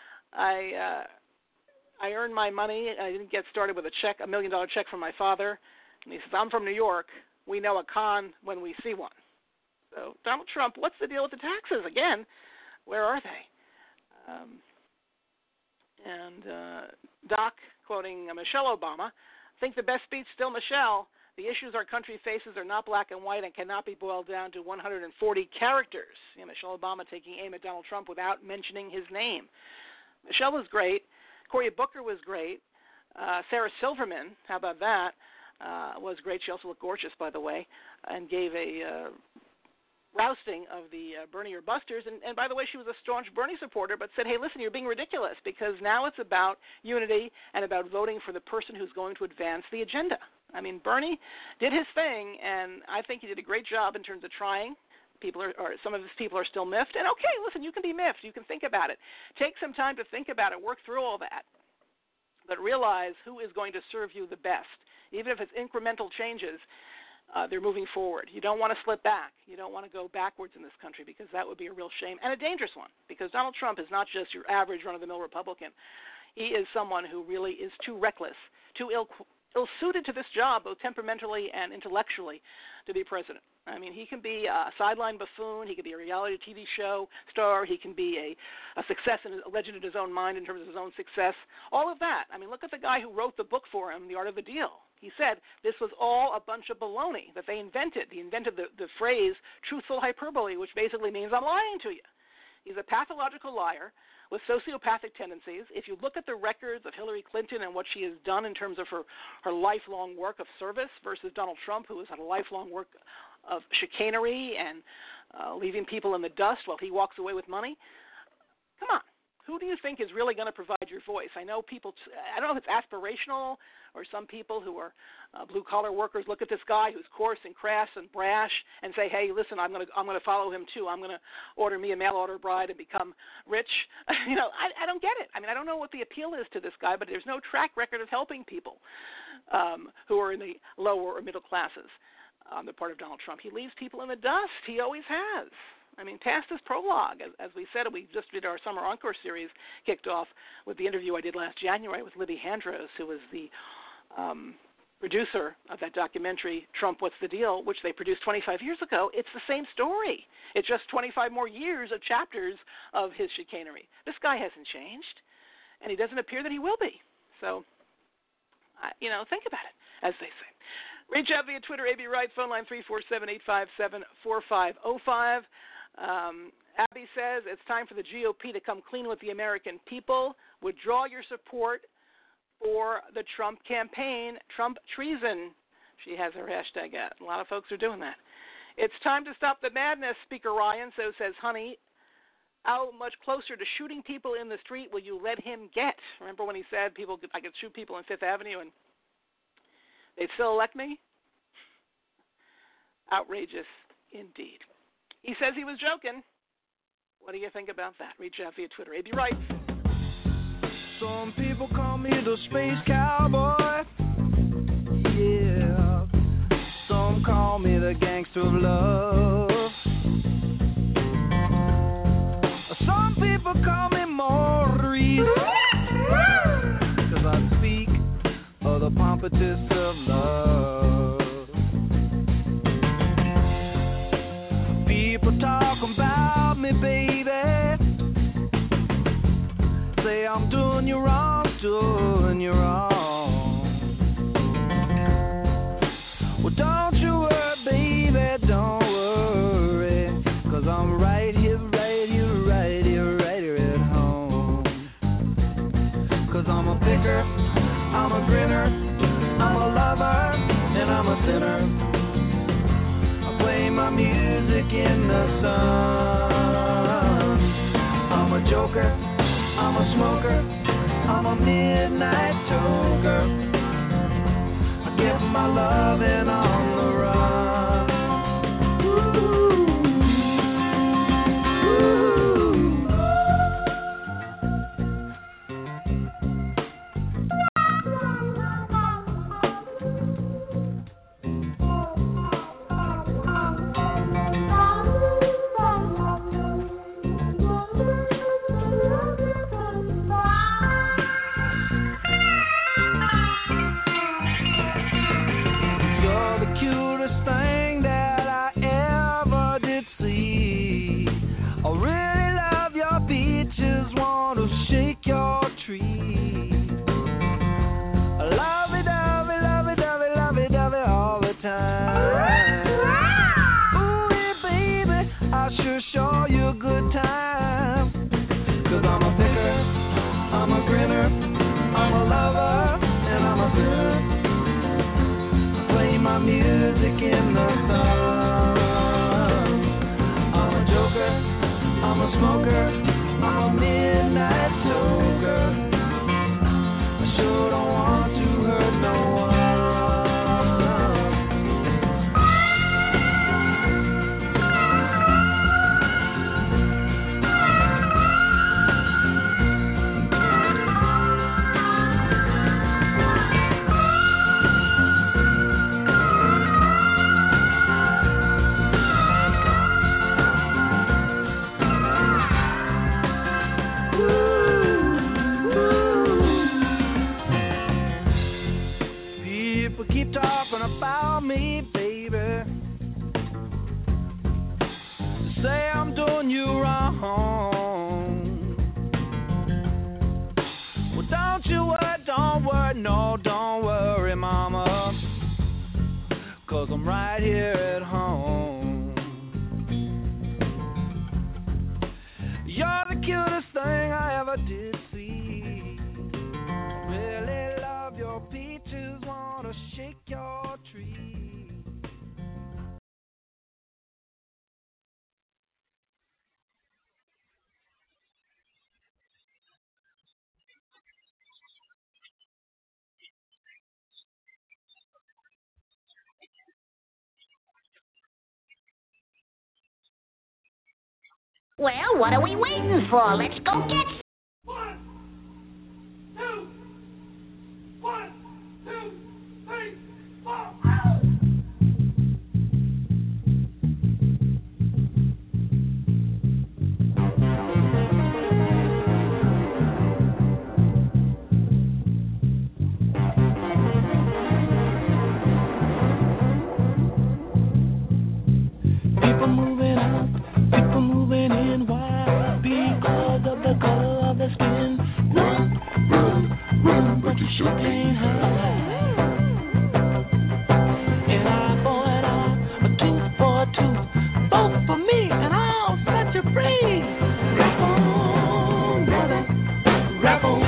I earned my money. I didn't get started with $1 million check from my father. And he says, I'm from New York. We know a con when we see one. So, Donald Trump, what's the deal with the taxes? Again, where are they? Doc, quoting Michelle Obama, think the best speech still Michelle. The issues our country faces are not black and white and cannot be boiled down to 140 characters. Michelle Obama taking aim at Donald Trump without mentioning his name. Michelle was great. Cory Booker was great. Sarah Silverman, how about that? was great. She also looked gorgeous, by the way, and gave a rousting of the Bernie or Busters. And by the way, she was a staunch Bernie supporter, but said, hey, listen, you're being ridiculous because now it's about unity and about voting for the person who's going to advance the agenda. I mean, Bernie did his thing, and I think he did a great job in terms of trying. Some of his people are still miffed. And okay, listen, you can be miffed. You can think about it. Take some time to think about it. Work through all that. But realize who is going to serve you the best. Even if it's incremental changes, they're moving forward. You don't want to slip back. You don't want to go backwards in this country because that would be a real shame and a dangerous one because Donald Trump is not just your average run-of-the-mill Republican. He is someone who really is too reckless, too ill-suited to this job, both temperamentally and intellectually, to be president. I mean, he can be a sideline buffoon. He can be a reality TV show star. He can be a success and a legend in his own mind in terms of his own success. All of that. I mean, look at the guy who wrote the book for him, The Art of the Deal. He said this was all a bunch of baloney that they invented. He invented the phrase truthful hyperbole, which basically means I'm lying to you. He's a pathological liar with sociopathic tendencies. If you look at the records of Hillary Clinton and what she has done in terms of her lifelong work of service versus Donald Trump, who has had a lifelong work of chicanery and leaving people in the dust while he walks away with money, come on. Who do you think is really going to provide your voice? I know people, I don't know if it's aspirational or some people who are blue-collar workers look at this guy who's coarse and crass and brash and say, hey, listen, I'm going to follow him too. I'm going to order me a mail-order bride and become rich. I don't get it. I mean, I don't know what the appeal is to this guy, but there's no track record of helping people who are in the lower or middle classes on the part of Donald Trump. He leaves people in the dust. He always has. I mean, past this prologue, as we said, we just did our Summer Encore series, kicked off with the interview I did last January with Libby Handros, who was the producer of that documentary, Trump, What's the Deal, which they produced 25 years ago. It's the same story. It's just 25 more years of chapters of his chicanery. This guy hasn't changed, and he doesn't appear that he will be. So, think about it, as they say. Reach out via Twitter, AB Wright, phone line 347-857-4505. Abby says it's time for the GOP to come clean with the American people. Withdraw your support for the Trump campaign, Trump treason. She has her hashtag at. A lot of folks are doing that. It's time to stop the madness, Speaker Ryan. So says, honey, how much closer to shooting people in the street will you let him get? Remember when he said I could shoot people on Fifth Avenue and they'd still elect me? Outrageous indeed. He says he was joking. What do you think about that? Reach out via Twitter. AB Wright. Some people call me the space cowboy. Yeah. Some call me the gangster of love. Some people call me Maurice. 'Cause I speak of the pompatus of love. People talk about me, baby. Say I'm doing you wrong, doing you wrong. Well, don't you worry, baby, don't worry. 'Cause I'm right here at home. 'Cause I'm a picker, I'm a grinner, I'm a lover, and I'm a sinner. Play my music in the sun. I'm a joker, I'm a smoker, I'm a midnight toker. I get my loving on the run. Ooh. you what? Don't worry, no, don't worry, mama, 'cause I'm right here at home. You're the cutest thing I ever did see. Really love your peaches, wanna shake your tree. Well, what are we waiting for? Let's go get... 1, 2, 1, 2, 3, 4. People moving out, people moving in. Why? Because of the color of their skin. Run, run, run, but you sure can't hide. An eye for an eye, a tooth for a tooth, both for me, and I'll set you free. Rap on, brother, rap on.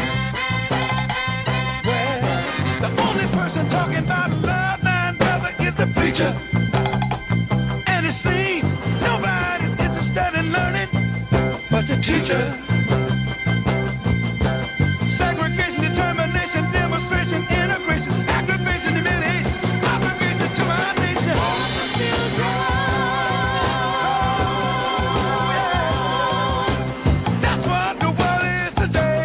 Well, the only person talking about love, man, brother, is the preacher. And it seems nobody's interested in learning but the teacher. Segregation, determination, demonstration, integration, aggravation, humiliation, obligation to our nation. That's what the world is today.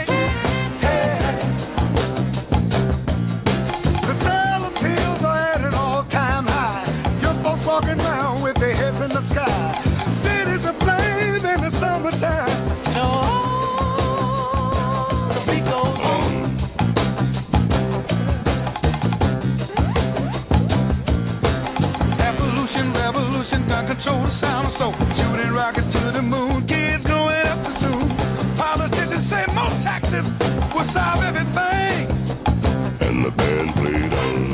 The dollar bills are at an all-time high. Young folks walking around with their heads in the sky. Cities aflame in the summertime. The beat goes on. Evolution, revolution, gun control the sound of soul. Shooting rockets to the moon, kids growing up too soon. Politicians say more taxes will solve everything. And the band played on.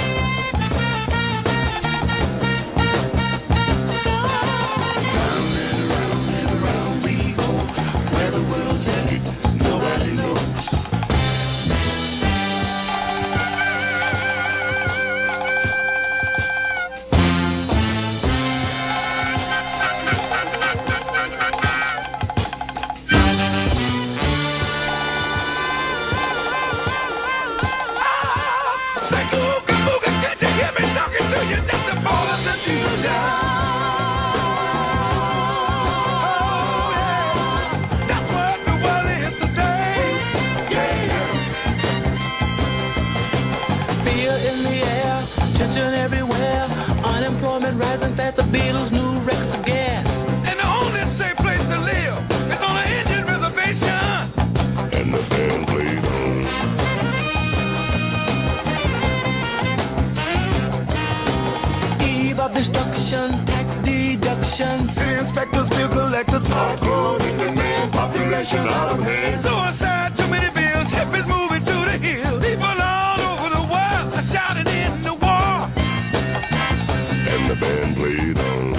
Rising fast, the Beatles' new records again. And the only safe place to live is on an Indian reservation. And the band played on. Eve of destruction, tax deduction. Inspectors, bill collectors, hardcore man, population out of hand. Suicide, too many bills, hippies moving to the hills. People all over the world are shouting in the war. And the band played on.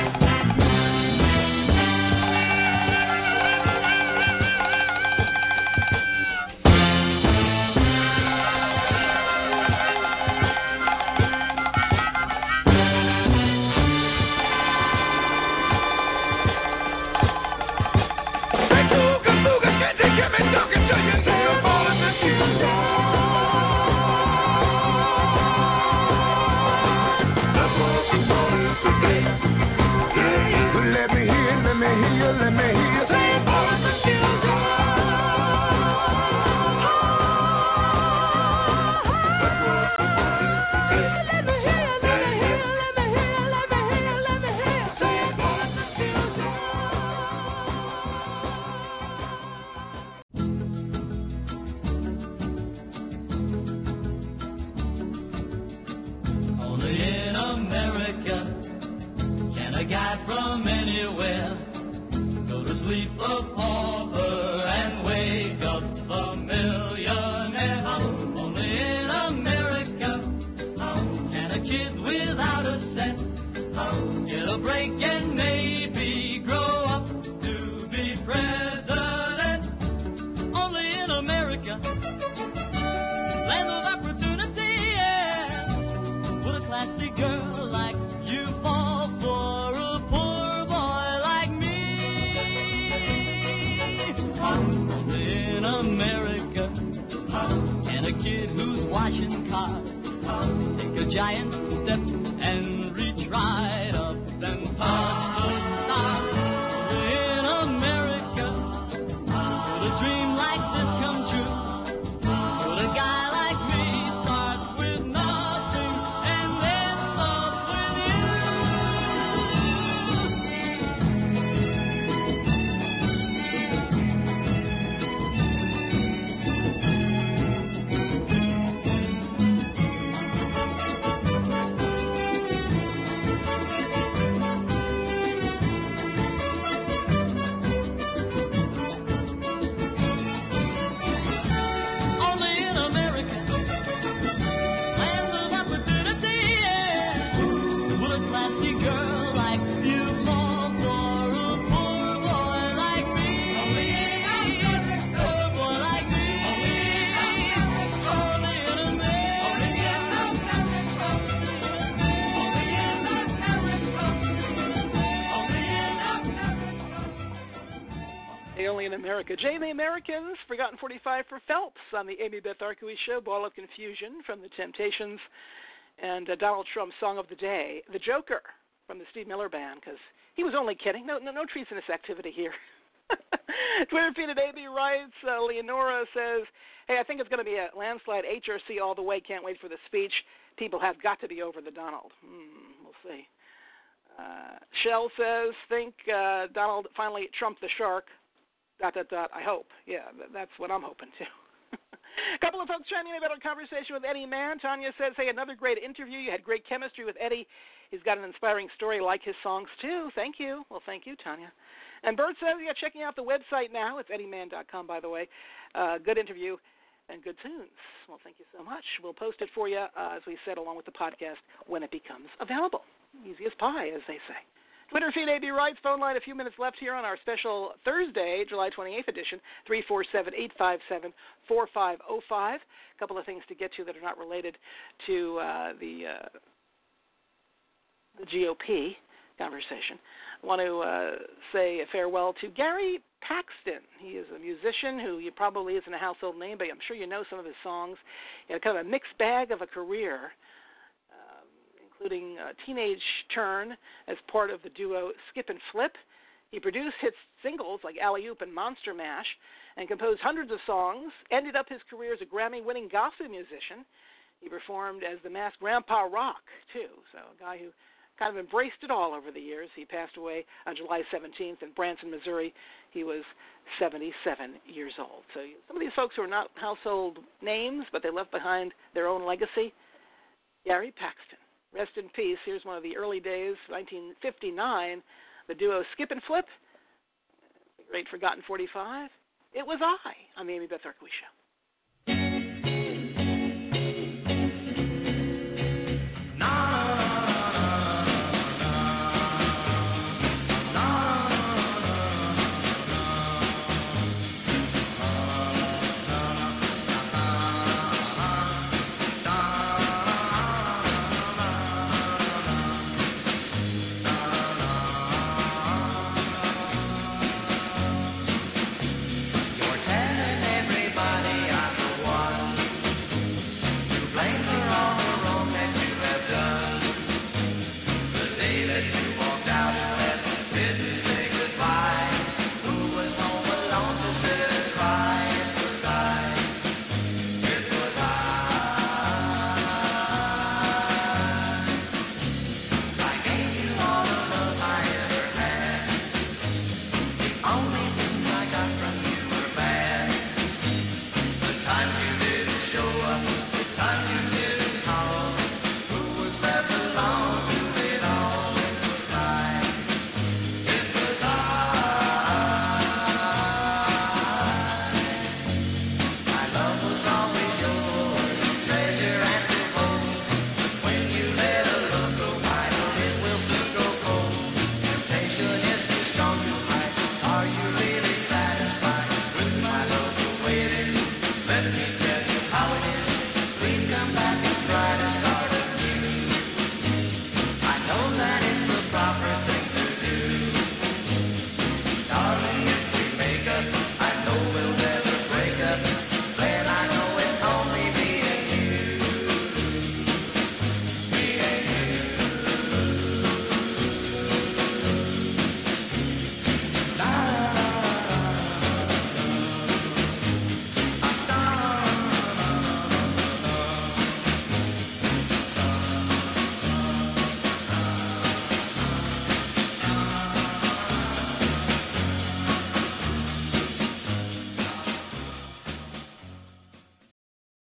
Hey, Googa, Googa, can't you hear me talking to you? Say you're falling to you. Let me hear, let me hear, let me hear. Say for the children. Let me hear, let me hear, let me hear, let me hear, let me hear. Say for the children. Only in America can a guy from anywhere go to sleep a pauper and wake up a millionaire. Land of opportunity, yeah. Would a classy girl like you fall for a poor boy like me? Only in America can a kid who's washing cars take a giant step and reach right up and touch the stars. Only in America could a dream like this come true. Could a guy like me start with nothing and end up with Only in America, land of opportunity, yeah. Would a classy girl like you fall for a poor boy like me? Only in America, poor boy like me. Only in America, Only in America. Jay and the Americans, Forgotten 45 for Phelps on the Amy Beth Arkowicz Show, Ball of Confusion from the Temptations, and Donald Trump's Song of the Day, The Joker from the Steve Miller Band, because he was only kidding. No treasonous activity here. Twitter feed at AB writes, Leonora says, hey, I think it's going to be a landslide HRC all the way. Can't wait for the speech. People have got to be over the Donald. We'll see. Shell says, think Donald finally trumped the shark. ... I hope. Yeah, that's what I'm hoping to. A couple of folks chiming in about our conversation with Eddie Mann. Tanya says, hey, another great interview. You had great chemistry with Eddie. He's got an inspiring story, like his songs, too. Thank you. Well, thank you, Tanya. And Bert says, yeah, checking out the website now. It's eddiemann.com, by the way. Good interview and good tunes. Well, thank you so much. We'll post it for you, as we said, along with the podcast when it becomes available. Easy as pie, as they say. Twitter feed, AB Wrights. Phone line, a few minutes left here on our special Thursday, July 28th edition, 347-857-4505. A couple of things to get to that are not related to the GOP conversation. I want to say a farewell to Gary Paxton. He is a musician who probably isn't a household name, but I'm sure you know some of his songs. He had kind of a mixed bag of a career, including Teenage Turn as part of the duo Skip and Flip. He produced hit singles like Alley Oop and Monster Mash and composed hundreds of songs, ended up his career as a Grammy-winning gospel musician. He performed as the masked Grandpa Rock, too, so a guy who kind of embraced it all over the years. He passed away on July 17th in Branson, Missouri. He was 77 years old. So some of these folks who are not household names, but they left behind their own legacy. Gary Paxton. Rest in peace. Here's one of the early days, 1959, the duo Skip and Flip, the great Forgotten 45. It was I on the Amy Beth Arkowicz Show. Everybody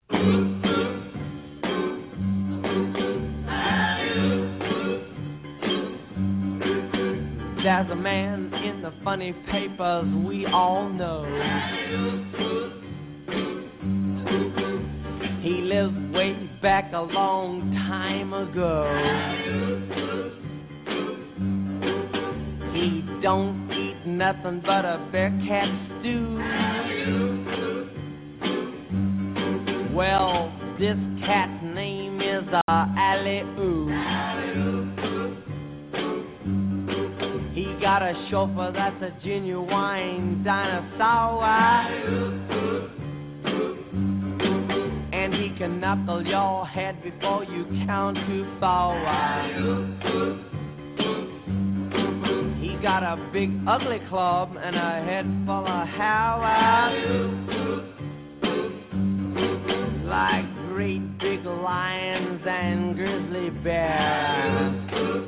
There's a man in the funny papers we all know. He lived way back a long time ago. He don't eat nothing but a bear cat stew. Well, this cat's name is Alley-Oo. He got a chauffeur that's a genuine dinosaur. And he can knuckle your head before you count to 4. He got a big ugly club and a head full of hair. Like great big lions and grizzly bears.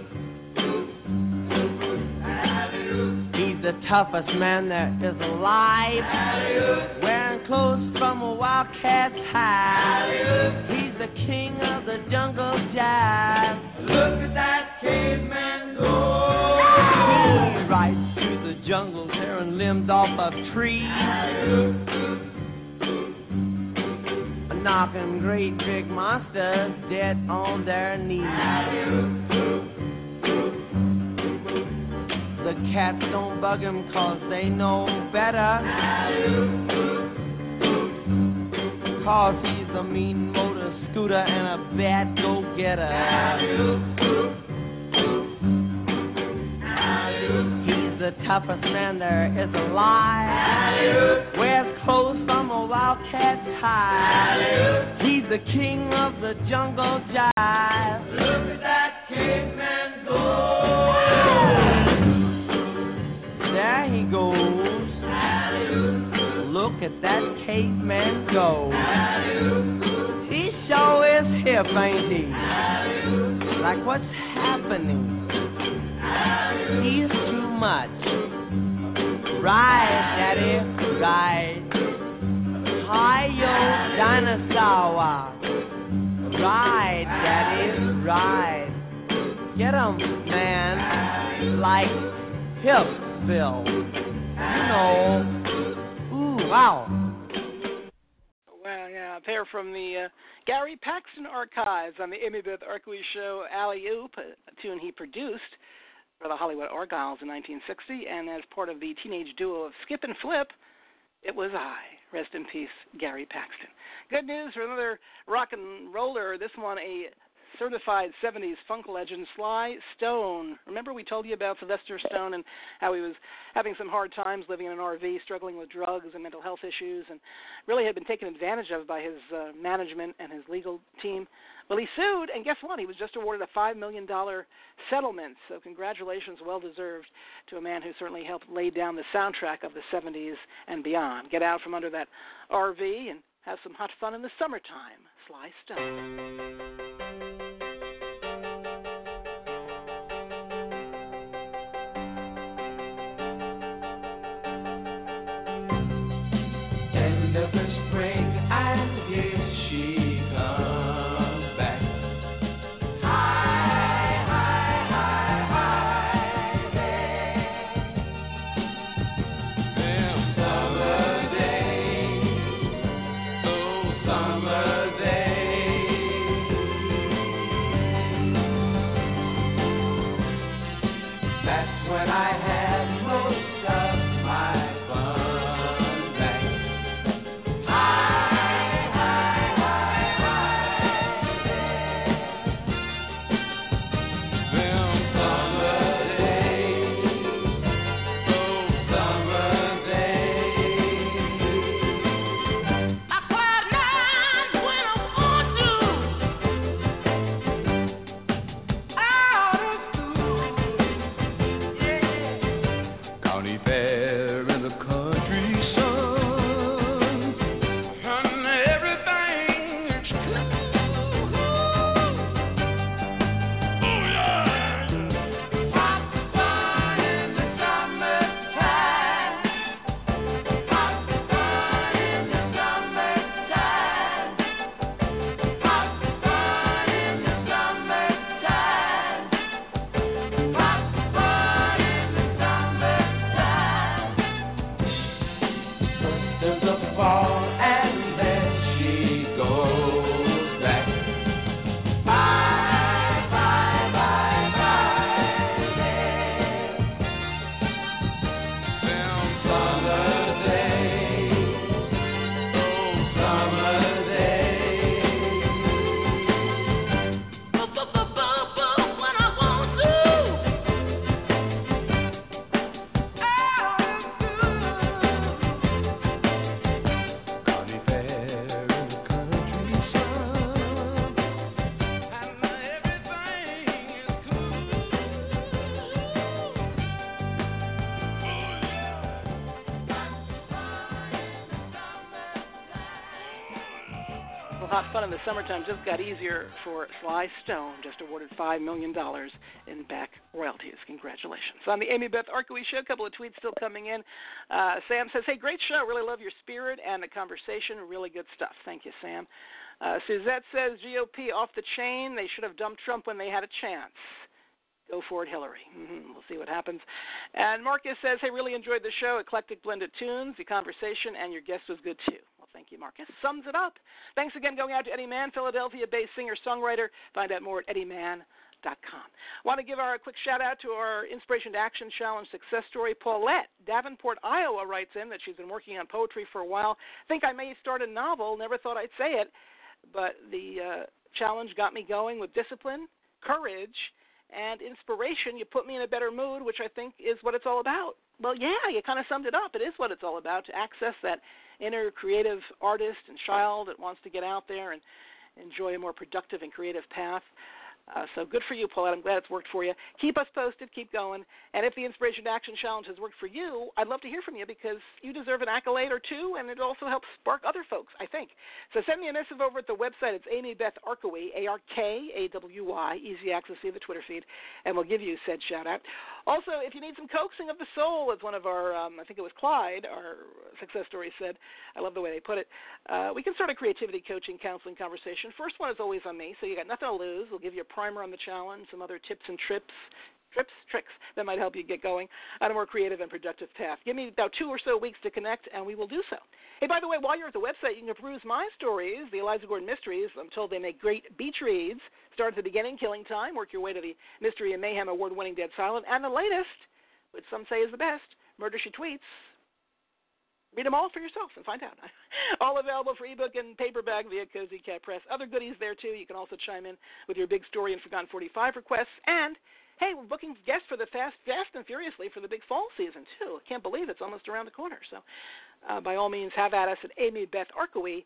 He's the toughest man there is alive, wearing clothes from a wildcat's hide. He's the king of the jungle jive. Look at that caveman go! He rides through the jungle, tearing limbs off of trees, knocking great big monsters dead on their knees. The cats don't bug him 'cause they know better. 'Cause he's a mean motor scooter and a bad go-getter. He's the toughest man there is alive, wears clothes from a wildcat's hide. He's the king of the jungle jive. Look at that caveman go! There he goes. Look at that caveman go. He sure is hip, ain't he? Like what's happening? He's too much. Ride, Daddy, ride. Hi-yo, dinosaur. Ride, Daddy, ride. Get 'em, man. Like Hipsville. You know. Ooh, wow. Well, yeah, they're from the Gary Paxton archives on the Amy Beth Arkley show Alley-Oop, a tune he produced for the Hollywood Argyles in 1960, and as part of the teenage duo of Skip and Flip, it was I. Rest in peace, Gary Paxton. Good news for another rock and roller. This one, a certified 70s funk legend, Sly Stone. Remember we told you about Sylvester Stone and how he was having some hard times living in an RV, struggling with drugs and mental health issues, and really had been taken advantage of by his management and his legal team. Well, he sued, and guess what? He was just awarded a $5 million settlement. So congratulations, well-deserved, to a man who certainly helped lay down the soundtrack of the 70s and beyond. Get out from under that RV and have some hot fun in the summertime. Sly Stone. Of the spring, and here she comes back. High, high, high, high there. Them summer days, those summer days. of hot fun in the summertime just got easier for Sly Stone, just awarded $5 million in back royalties. Congratulations. On the Amy Beth Arkowicz Show, a couple of tweets still coming in. Sam says, hey, great show. Really love your spirit and the conversation. Really good stuff. Thank you, Sam. Suzette says, GOP off the chain. They should have dumped Trump when they had a chance. Go for it, Hillary. We'll see what happens. And Marcus says, hey, really enjoyed the show. Eclectic blended tunes, the conversation, and your guest was good, too. Well, thank you, Marcus. Sums it up. Thanks again going out to Eddie Mann, Philadelphia-based singer-songwriter. Find out more at eddiemann.com. Want to give our quick shout-out to our Inspiration to Action Challenge success story. Paulette, Davenport, Iowa, writes in that she's been working on poetry for a while. Think I may start a novel. Never thought I'd say it. But the challenge got me going with discipline, courage, and inspiration. You put me in a better mood, which I think is what it's all about. Well, yeah, you kind of summed it up. It is what it's all about, to access that inner creative artist and child that wants to get out there and enjoy a more productive and creative path. So good for you, Paulette. I'm glad it's worked for you. Keep us posted. Keep going. And if the Inspiration to Action Challenge has worked for you, I'd love to hear from you because you deserve an accolade or two, and it also helps spark other folks, I think. So send me a missive over at the website. It's Amy Beth Arkowicz, ARKAWY, easy access to the Twitter feed, and we'll give you said shout-out. Also, if you need some coaxing of the soul, as one of our, I think it was Clyde, our success story said, I love the way they put it, we can start a creativity coaching, counseling conversation. First one is always on me, so you got nothing to lose. We'll give you a primer on the challenge, some other tips and tricks that might help you get going on a more creative and productive path. Give me about 2 or so weeks to connect, and we will do so. Hey, by the way, while you're at the website, you can peruse my stories, the Eliza Gordon Mysteries. I'm told they make great beach reads. Start at the beginning, Killing Time, work your way to the Mystery and Mayhem award-winning Dead Silent, and the latest, which some say is the best, Murder She Tweets. Read them all for yourself and find out. All available for ebook and paperback via Cozy Cat Press. Other goodies there, too. You can also chime in with your big story and Forgotten 45 requests. And, hey, we're booking guests for the Fast and Furiously for the big fall season, too. I can't believe it's almost around the corner. So, by all means, have at us at Amy Beth Arkowicz,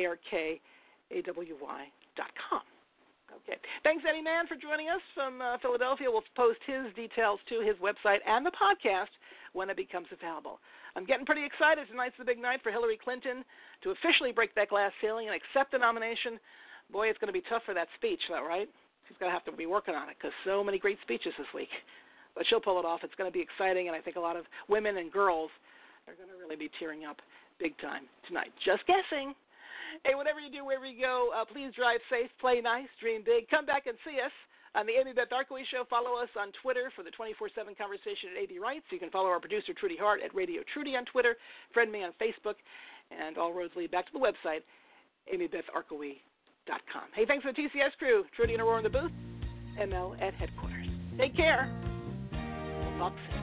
ARKAWY.com. Okay. Thanks, Eddie Mann, for joining us from Philadelphia. We'll post his details to his website and the podcast when it becomes available. I'm getting pretty excited. Tonight's the big night for Hillary Clinton to officially break that glass ceiling and accept the nomination. Boy, it's going to be tough for that speech, though, right? She's going to have to be working on it because so many great speeches this week. But she'll pull it off. It's going to be exciting, and I think a lot of women and girls are going to really be tearing up big time tonight. Just guessing. Hey, whatever you do, wherever you go, please drive safe, play nice, dream big. Come back and see us on the Amy Beth Arkowicz Show. Follow us on Twitter for the 24/7 conversation at AB Writes. You can follow our producer, Trudy Hart, at Radio Trudy on Twitter. Friend me on Facebook. And all roads lead back to the website, amybetharkowicz.com. Hey, thanks to the TCS crew. Trudy and Aurora in the booth. ML at headquarters. Take care. We'll talk soon.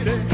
lady.